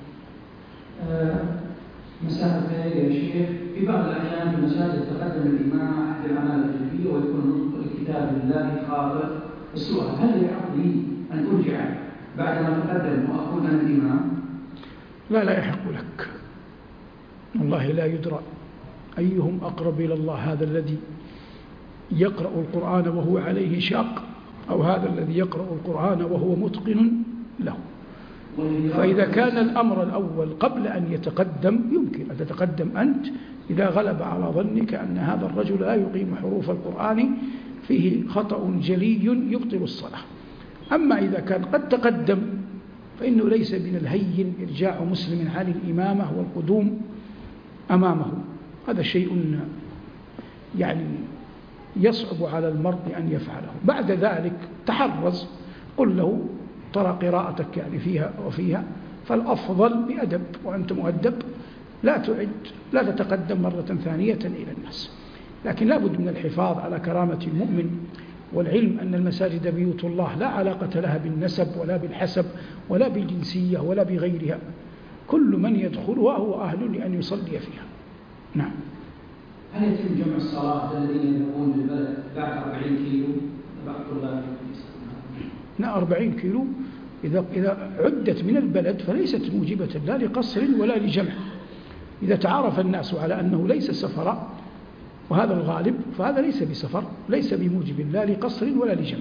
مساء الخير يا شيخ، في بعض الأحيان في المساجد تقدم الإمام أحد الأعمال الجلبية ويكون نطق لكتاب الله خاطئ. السؤال: هل يحق لي أن أرجع بعدما تقدم وأكون أنا الإمام؟ لا يحق لك، والله لا يدرى أيهم أقرب إلى الله، هذا الذي يقرأ القرآن وهو عليه شاق، أو هذا الذي يقرأ القرآن وهو متقن له. فإذا كان الأمر الأول قبل أن يتقدم يمكن أن تتقدم أنت إذا غلب على ظنك أن هذا الرجل لا يقيم حروف القرآن فيه خطأ جلي يبطل الصلاة. أما إذا كان قد تقدم فإنه ليس من الهين إرجاع مسلم عن الإمامة والقدوم أمامه، هذا شيء يعني يصعب على المرء أن يفعله. بعد ذلك تحرز، قل له ترى قراءتك يعني فيها وفيها، فالأفضل بأدب وأنت مؤدب لا تتقدم مرة ثانية إلى الناس. لكن لا بد من الحفاظ على كرامة المؤمن، والعلم أن المساجد بيوت الله لا علاقة لها بالنسب ولا بالحسب ولا بالجنسية ولا بغيرها، كل من يدخلها هو أهل لأن يصلي فيها. نعم. هل يتم جمع الصلاة الذين يذهبون للبلد بعد 40 كيلو؟ بعض طلاب 40 كيلو إذا عدت من البلد فليست موجبة لا لقصر ولا لجمع. إذا تعارف الناس على أنه ليس سفر، وهذا الغالب، فهذا ليس بسفر، ليس بموجب لا لقصر ولا لجمع.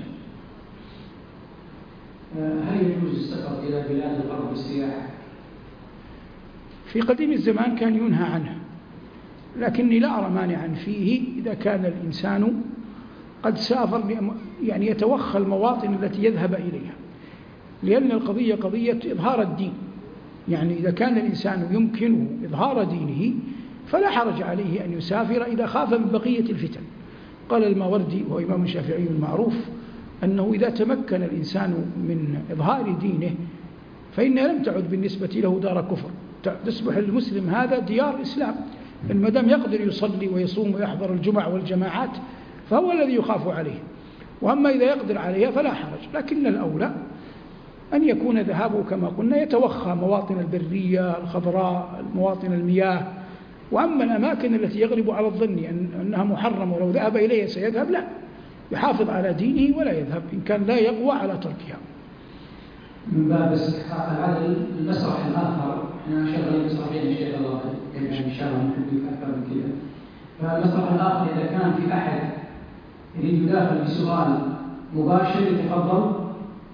هل يجوز السفر إلى بلاد الغرب بالسياحة؟ في قديم الزمان كان ينهى عنه، لكني لا أرى مانعا فيه إذا كان الإنسان قد سافر يعني يتوخى المواطن التي يذهب إليها، لأن القضية قضية إظهار الدين. يعني إذا كان الإنسان يمكنه إظهار دينه فلا حرج عليه أن يسافر إذا خاف من بقية الفتن. قال الماوردي وهو إمام شافعي معروف أنه إذا تمكن الإنسان من إظهار دينه فإنها لم تعد بالنسبة له دار كفر، تصبح المسلم هذا ديار إسلام، ما دام يقدر يصلي ويصوم ويحضر الجمع والجماعات فهو الذي يخاف عليه. وأما إذا يقدر عليها فلا حرج، لكن الأولى أن يكون ذهابه كما قلنا يتوخى مواطن البرية الخضراء، مواطن المياه. وأما الأماكن التي يغلب على الظن أنها محرمة ولو ذهب إليها سيذهب، لا، يحافظ على دينه ولا يذهب إن كان لا يقوى على تركها. من باب استحقاق العدل المسرح الآخر، احنا شغالين مسرحين إن شاء الله، يعني إن شاء الله نحب أكثر من كذا. فالمسرح الآخر إذا كان في أحد يريد يداخل بسؤال مباشر يتفضل.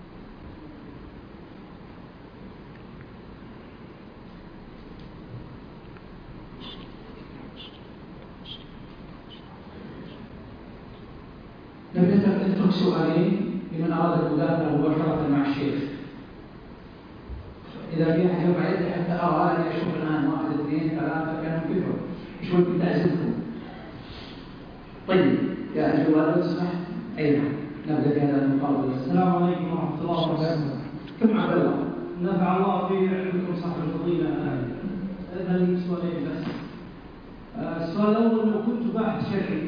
نترك سؤالين لمن أراد المداخلة مباشرة مع الشيخ. إذا في أحد يرفع يده حتى أرى أن يشوف الآن 1 2 3 كانوا كثر، إيش ودي تعزمكم؟ طيب يا أجل والد اسمح. أي نعم. نبدأ بهذا المقابل. السلام عليكم ورحمة الله وبركاته. كم عبد الله؟ نفع الله في علمكم صاحب الفضيلة. هذا سؤالين بس. السؤال الأول، لو كنت باحث شرعي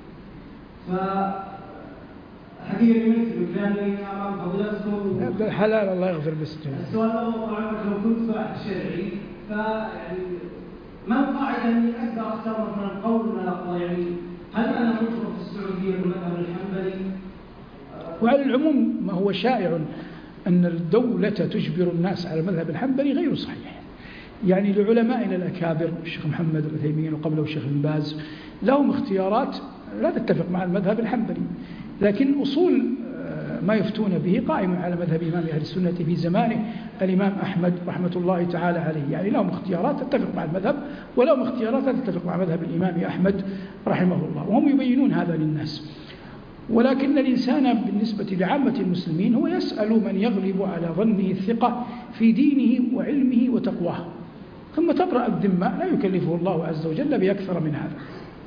فحقيقة يمثلك لأني أمام فضيلتكم حلال الله يغفر بس. السؤال الأول طبعا، لو كنت باحث شرعي فيعني ما القاعدة أني أقدر أختار مثلا قول من الأقوال؟ يعني هل أنا مشرف في السعودية بالمذهب الحنبلي؟ وعلى العموم ما هو شائع أن الدولة تجبر الناس على المذهب الحنبلي غير صحيح. يعني لعلمائنا الأكابر الشيخ محمد العثيمين وقبله الشيخ بن باز لهم اختيارات لا تتفق مع المذهب الحنبلي، لكن أصول ما يفتون به قائم على مذهب إمام أهل السنة في زمانه الإمام أحمد رحمة الله تعالى عليه. يعني لهم اختيارات تتفق مع المذهب ولهم اختيارات لا تتفق مع مذهب الإمام أحمد رحمه الله، وهم يبينون هذا للناس. ولكن الإنسان بالنسبة لعامة المسلمين هو يسأل من يغلب على ظنه الثقة في دينه وعلمه وتقواه، ثم تبرأ الذمة، لا يكلفه الله عز وجل بأكثر من هذا.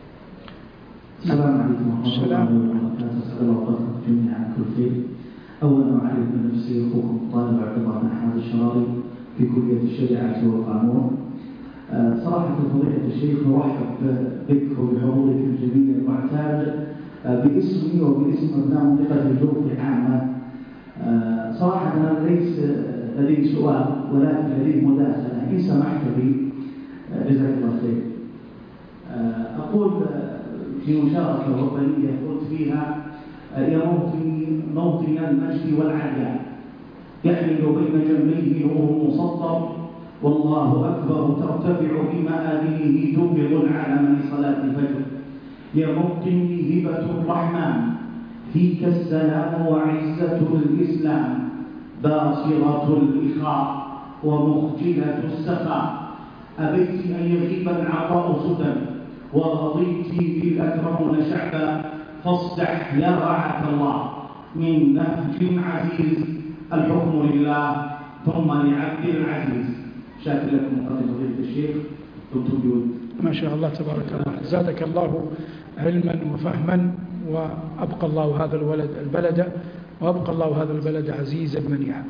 السلام عليكم ورحمة الله وبركاته. أسأل الله وبركاته جميعا كل خير. أولا أعرف من نفسي أخوكم طالب عبد الله بن أحمد الشراري في كلية الشريعة والقانون. صراحة فضيلة الشيخ نرحب بك وبحضورك الجميل المعتاد باسمي وباسم أبناء منطقة الجوف عامة. صراحة أنا ليس لدي سؤال ولكن لدي مداخلة إن سمحت لي، جزاك الله خير. أقول في مشاركة وطنية قلت فيها: يا موطن المجد والعلياء يحمل بين جنبيه نور مسطر، والله أكبر ترتفع بمآذنه تبلغ العالم لصلاة الفجر. يا موطني هبة الرحمن فيك السلام وعزة الإسلام، باصرة الإخاء ومخجلة السخاء. أبيت أن يغيب العطاء سدى ورضيت بالأكرمون شعبا، فاصدح يا رعاك الله من نهج عزيز، الحكم لله ثم لعبد العزيز. شاكر لكم فضيلة الشيخ دكتور جود. ما شاء الله تبارك الله، زادك الله علما وفهما، وأبقى الله هذا البلد وأبقى الله هذا البلد عزيزا منيعا.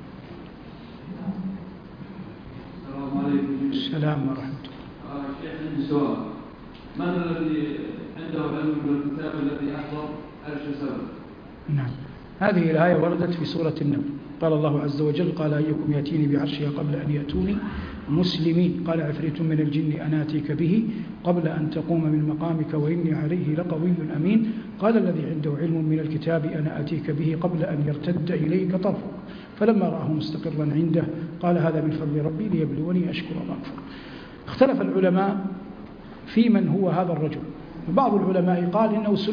السلام عليكم. السلام ورحمة الله. شيخ عندي سؤال: من الذي عنده علم بالكتاب الذي أحضر عرش سبب؟ نعم، هذه الآية وردت في سورة النمل. قال الله عز وجل: قال أيكم يأتيني بعرشها قبل أن يأتوني مسلمين، قال عفريت من الجن أنا آتيك به قبل أن تقوم من مقامك وإني عليه لقوي أمين، قال الذي عنده علم من الكتاب أنا آتيك به قبل أن يرتد إليك طرفك، فلما رآه مستقرا عنده قال هذا من فضل ربي ليبلوني أشكر أم أكفر. اختلف العلماء في من هو هذا الرجل، وبعض العلماء قال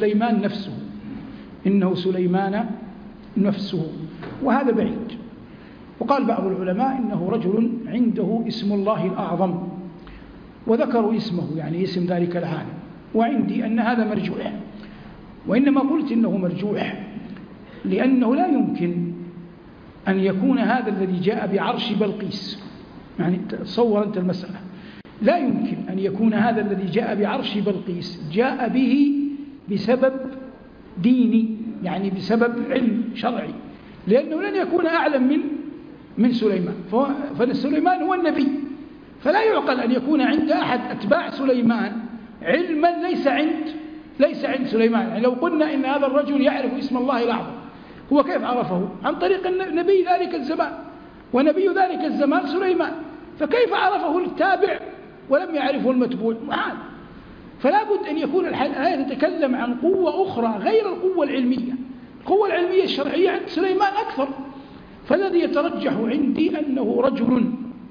إنه سليمان نفسه وهذا بعيد، وقال بعض العلماء إنه رجل عنده اسم الله الأعظم وذكروا اسمه، يعني اسم ذلك العالم، وعندي أن هذا مرجوح. وإنما قلت إنه مرجوح لأنه لا يمكن أن يكون هذا الذي جاء بعرش بلقيس، يعني تصور أنت المسألة، لا يمكن أن يكون هذا الذي جاء بعرش بلقيس جاء به بسبب ديني، يعني بسبب علم شرعي، لأنه لن يكون أعلم من سليمان، فسليمان هو النبي، فلا يعقل أن يكون عند أحد أتباع سليمان علما ليس عند سليمان. يعني لو قلنا إن هذا الرجل يعرف اسم الله الأعظم، هو كيف عرفه؟ عن طريق نبي ذلك الزمان، ونبي ذلك الزمان سليمان، فكيف عرفه التابع ولم يعرفه المتبوع؟ محال. فلا بد أن يكون الآية تتكلم عن قوة أخرى غير القوة العلمية. القوة العلمية الشرعية عند سليمان أكثر، فالذي يترجح عندي أنه رجل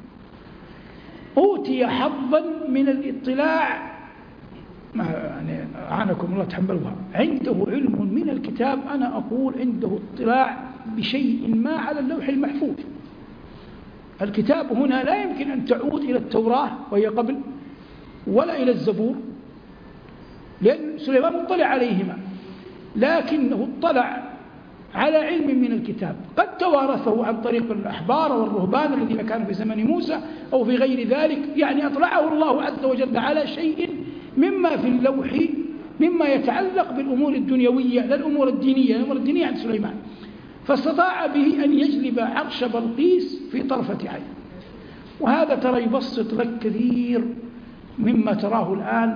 أوتي حظا من الاطلاع، يعني أعانكم الله تحملوها، عنده علم من الكتاب، أنا أقول عنده اطلاع بشيء ما على اللوح المحفوظ. الكتاب هنا لا يمكن أن تعود إلى التوراة وهي قبل، ولا إلى الزبور، لأن سليمان مطلع عليهما، لكنه اطلع على علم من الكتاب قد توارثه عن طريق الأحبار والرهبان الذين كانوا في زمن موسى أو في غير ذلك، يعني أطلعه الله عز وجل على شيء مما في اللوح مما يتعلق بالأمور الدنيوية لا الأمور الدينية. الأمور الدينية عند سليمان، فاستطاع به أن يجلب عرش بلقيس في طرفة عين. وهذا ترى يبسط لك كثير مما تراه الآن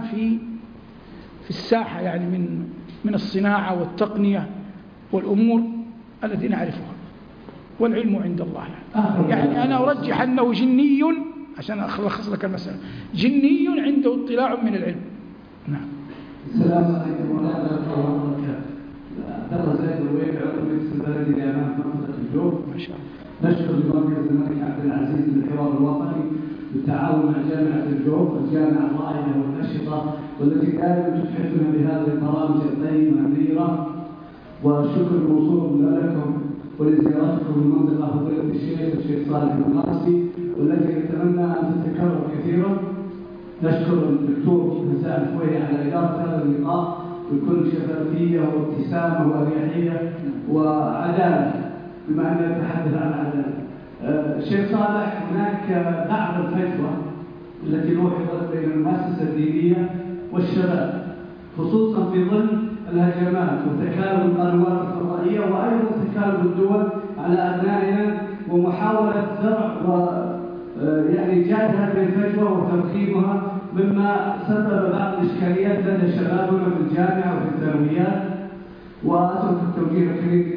في الساحة، يعني من الصناعة والتقنية والأمور التي نعرفها، والعلم عند الله. يعني أنا أرجح أنه جني، عشان ألخص لك المسألة، جني عنده اطلاع من العلم. نعم. السلام عليكم ورحمة الله وبركاته. عبد زيد الرويبي عضو مجلس البلدي لأمانة منطقة الجوف. ما شاء الله. نشكر المركز الملك عبد العزيز للحوار الوطني بالتعاون مع جامعة الجوف، الجامعة الرائدة والنشطة والتي دائما تتحفنا بهذه البرامج القيمة النيرة. وشكر موصول لكم ولزيارتكم لمنطقة فضيلة الشيخ صالح المقاصي، والتي نتمنى أن تتكرر كثيرا. نشكر الدكتور هزاع الفويهي على إدارة هذا اللقاء بكل شفافية وابتسامة وأريحية وعدالة، بما أننا نتحدث عن عدالة. الشيخ صالح، هناك بعض الفتوى التي لوحظت بين المؤسسة الدينية والشباب، خصوصا في ظل الهجمات وتكالب القنوات الفضائية وأيضا تكالب الدول على أبنائنا ومحاولة زرع يعني جعل هذه الفجوة وتضخيمها، مما سبب بعض الإشكاليات لدى شبابنا في الجامعة وفي الثانويات. وأترك التوجيه الكريم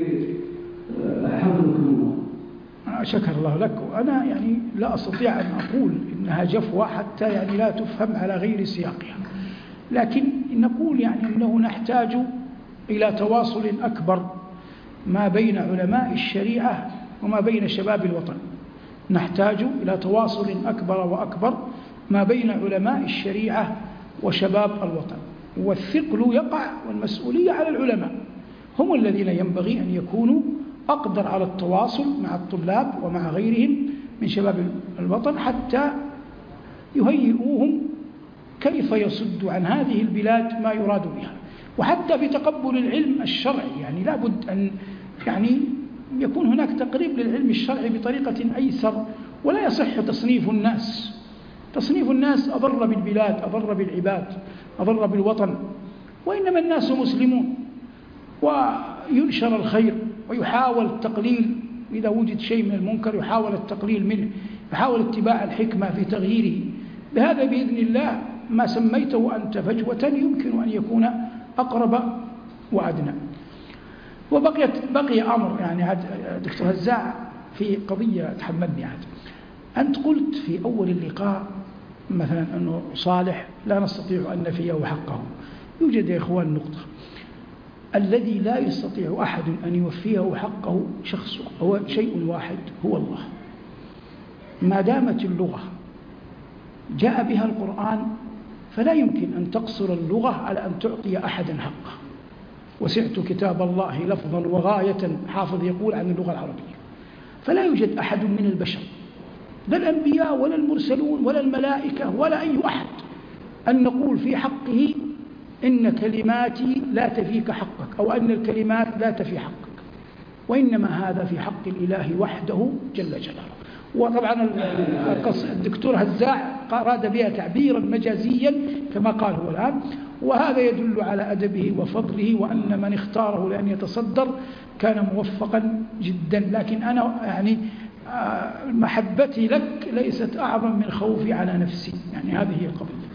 حفظكم الله. شكر الله لك. وأنا يعني لا أستطيع أن أقول إنها جفوة حتى يعني لا تفهم على غير سياقها، لكن نقول يعني أنه نحتاج إلى تواصل أكبر ما بين علماء الشريعة وما بين شباب الوطن. نحتاج إلى تواصل أكبر وأكبر ما بين علماء الشريعة وشباب الوطن، والثقل يقع والمسؤولية على العلماء، هم الذين ينبغي أن يكونوا أقدر على التواصل مع الطلاب ومع غيرهم من شباب الوطن حتى يهيئوهم كيف يصد عن هذه البلاد ما يراد بها، وحتى في تقبل العلم الشرعي. يعني لا بد أن يعني يكون هناك تقريب للعلم الشرعي بطريقة أيسر، ولا يصح تصنيف الناس. تصنيف الناس أضر بالبلاد، أضر بالعباد، أضر بالوطن، وإنما الناس مسلمون، وينشر الخير ويحاول التقليل إذا وجد شيء من المنكر، يحاول التقليل منه، يحاول اتباع الحكمة في تغييره. بهذا بإذن الله ما سميته أنت فجوة يمكن أن يكون أقرب وأدنى. بقي أمر يعني دكتور هزاع في قضية تحملني عاد. أنت قلت في أول اللقاء مثلا أنه صالح لا نستطيع أن نفيه حقه. يوجد يا إخوان نقطة: الذي لا يستطيع أحد أن يوفيه حقه شخص هو شيء واحد، هو الله. ما دامت اللغة جاء بها القرآن فلا يمكن أن تقصر اللغة على أن تعطي أحدا حقه. وسعت كتاب الله لفظا وغاية، حافظ يقول عن اللغة العربية. فلا يوجد أحد من البشر، لا الأنبياء ولا المرسلون ولا الملائكة ولا أي أحد، أن نقول في حقه إن كلماتي لا تفيك حقك، أو أن الكلمات لا تفي حقك، وإنما هذا في حق الإله وحده جل جلاله. وطبعا الدكتور هزاع أراد بها تعبيرا مجازيا كما قال هو الآن، وهذا يدل على أدبه وفضله، وأن من اختاره لأن يتصدر كان موفقا جدا. لكن أنا يعني محبتي لك ليست أعظم من خوفي على نفسي، يعني هذه هي القضية.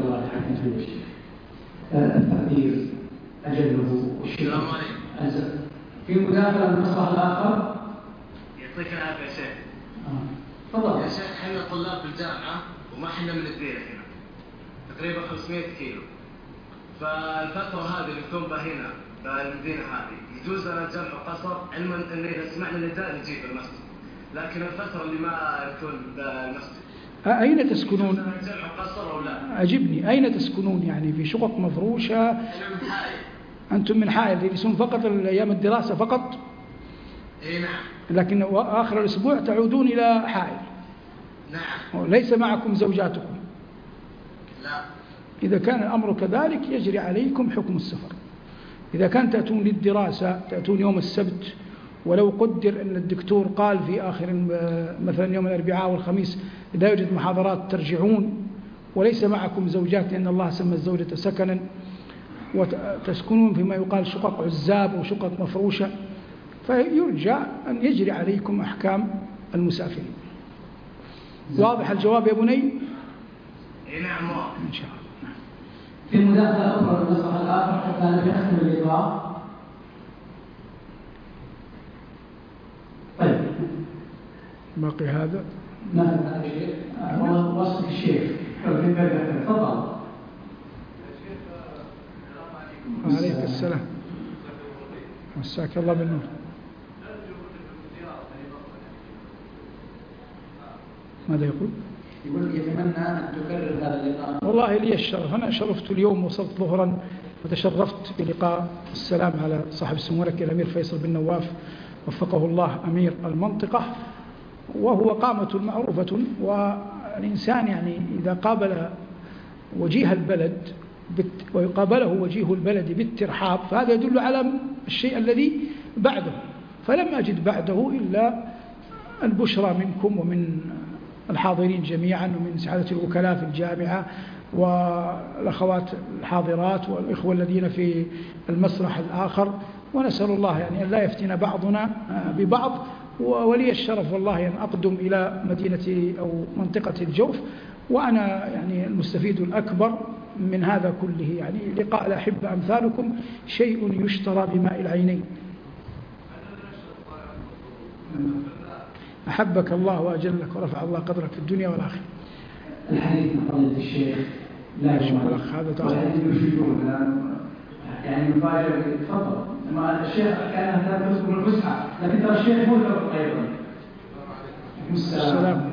التقدير أجله الشيء في مداخلة من الصف الآخر. يعطيك العافية يا شيخ. تفضل يا شيخ، احنا طلاب بالجامعة وما احنا من الديرة هنا، تقريبا 500 كيلو. فالفترة هذه اللي نكون بها هنا بالمدينة هذه يجوز لنا جمع قصر، علما ان اذا سمعنا نداء نجيب المسجد، لكن الفترة اللي ما يكون بالمسجد أين تسكنون؟ جمع قصر أو لا؟ أجبني، أين تسكنون؟ يعني في شقق مفروشة؟ أنا من حائل. أنتم من حائل يجلسون فقط أيام الدراسة فقط؟ إيه نعم. لكن آخر الأسبوع تعودون إلى حائل؟ نعم. ليس معكم زوجاتكم؟ لا. إذا كان الأمر كذلك يجري عليكم حكم السفر. إذا كان تأتون للدراسة تأتون يوم السبت، ولو قدر أن الدكتور قال في آخر مثلا يوم الأربعاء والخميس إذا يوجد محاضرات ترجعون، وليس معكم زوجات لأن الله سمى الزوجة سكنا، وتسكنون فيما يقال شقق عزاب وشقق مفروشة، فيرجى أن يجري عليكم أحكام المسافرين. واضح الجواب يا بني؟ نعم واضح إن شاء الله. في مداخلة أخرى في المسرح الآخر حتى نختم اللقاء. طيب باقي هذا ناخذ هذا الشيء وصف الشيخ. تفضل. عليك السلام، مساك الله بالنور. ماذا يقول؟ يقول يتمنى أن تكرر هذا اللقاء. والله لي الشرف، أنا شرفت اليوم، وصلت ظهرا وتشرفت بلقاء السلام على صاحب السمو ولك الأمير فيصل بن نواف وفقه الله أمير المنطقة، وهو قامة معروفة. والإنسان يعني إذا قابل وجيه البلد ويقابله وجيه البلد بالترحاب فهذا يدل على الشيء الذي بعده، فلم أجد بعده إلا البشرى منكم ومن الحاضرين جميعا ومن سعادة الوكلاء في الجامعة والأخوات الحاضرات والإخوة الذين في المسرح الآخر، ونسأل الله يعني أن لا يفتن بعضنا ببعض. ولي الشرف والله أن أقدم إلى مدينة أو منطقة الجوف وأنا يعني المستفيد الأكبر من هذا كله. يعني لقاء الأحبة أمثالكم شيء يشترى بماء العينين. أحبك الله وأجلك ورفع الله قدرك في الدنيا والآخرة. الحديث عن فضيلة الشيخ لا شكرا هذا يعني مفاجأة. تفضل. الشيخ كان تذكر الفسحة لكن ترى الشيخ مو ذكر أيضا. السلام.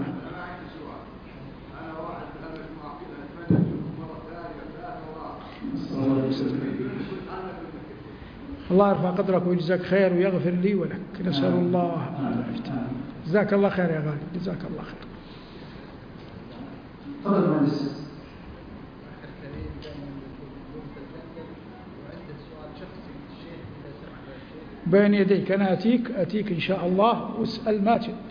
الله يرفع قدرك ويجزاك خير ويغفر لي ولك، نسأل الله. جزاك الله خير يا غالي، جزاك الله خير. تفضل مهندس. بين يديك، أنا أتيك إن شاء الله واسأل ما تشد.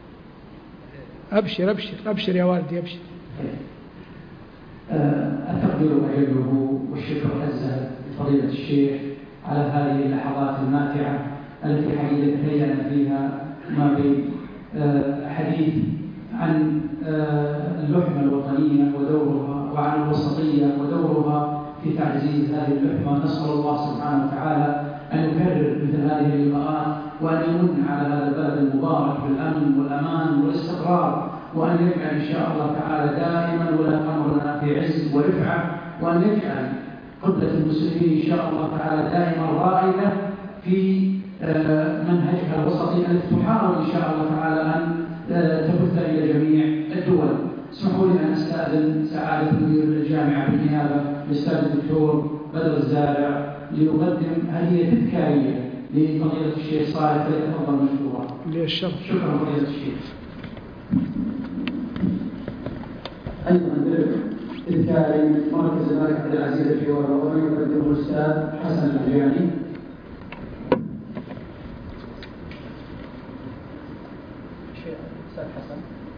أبشر أبشر أبشر يا والدي أبشر. التقدير أجله والشكر أزهى لفضيلة الشيخ على هذه اللحظات الماتعة التي حيينا فيها ما بين حديث عن اللحمة الوطنية ودورها وعن الوسطية ودورها في تعزيز هذه اللحمة. نسأل الله سبحانه وتعالى أن يكرر مثل هذه اللقاءات وأن يمن على هذا البلد المبارك بالأمن والأمان والاستقرار، وأن يجعل إن شاء الله تعالى دائما ولا أمرنا في عز ورفعة، وأن يجعل قبلة المسلمين إن شاء الله تعالى دائما رائدة في منهجها الوسطي التي تحاول إن شاء الله تعالى أن تبث إلى جميع الدول. اسمحوا لي أن أستأذن سعادة مدير الجامعة بالنيابة الأستاذ الدكتور بدر الزارع ليقدم هدية تذكارية لفضيلة الشيخ صالح، فليتفضل مشكورا. للشرف. شكرا فضيلة الشيخ. أيضا تذكاري من مركز الملك عبد العزيز الحوار الوطني يقدمه الأستاذ حسن العجاني. أستاذ حسن.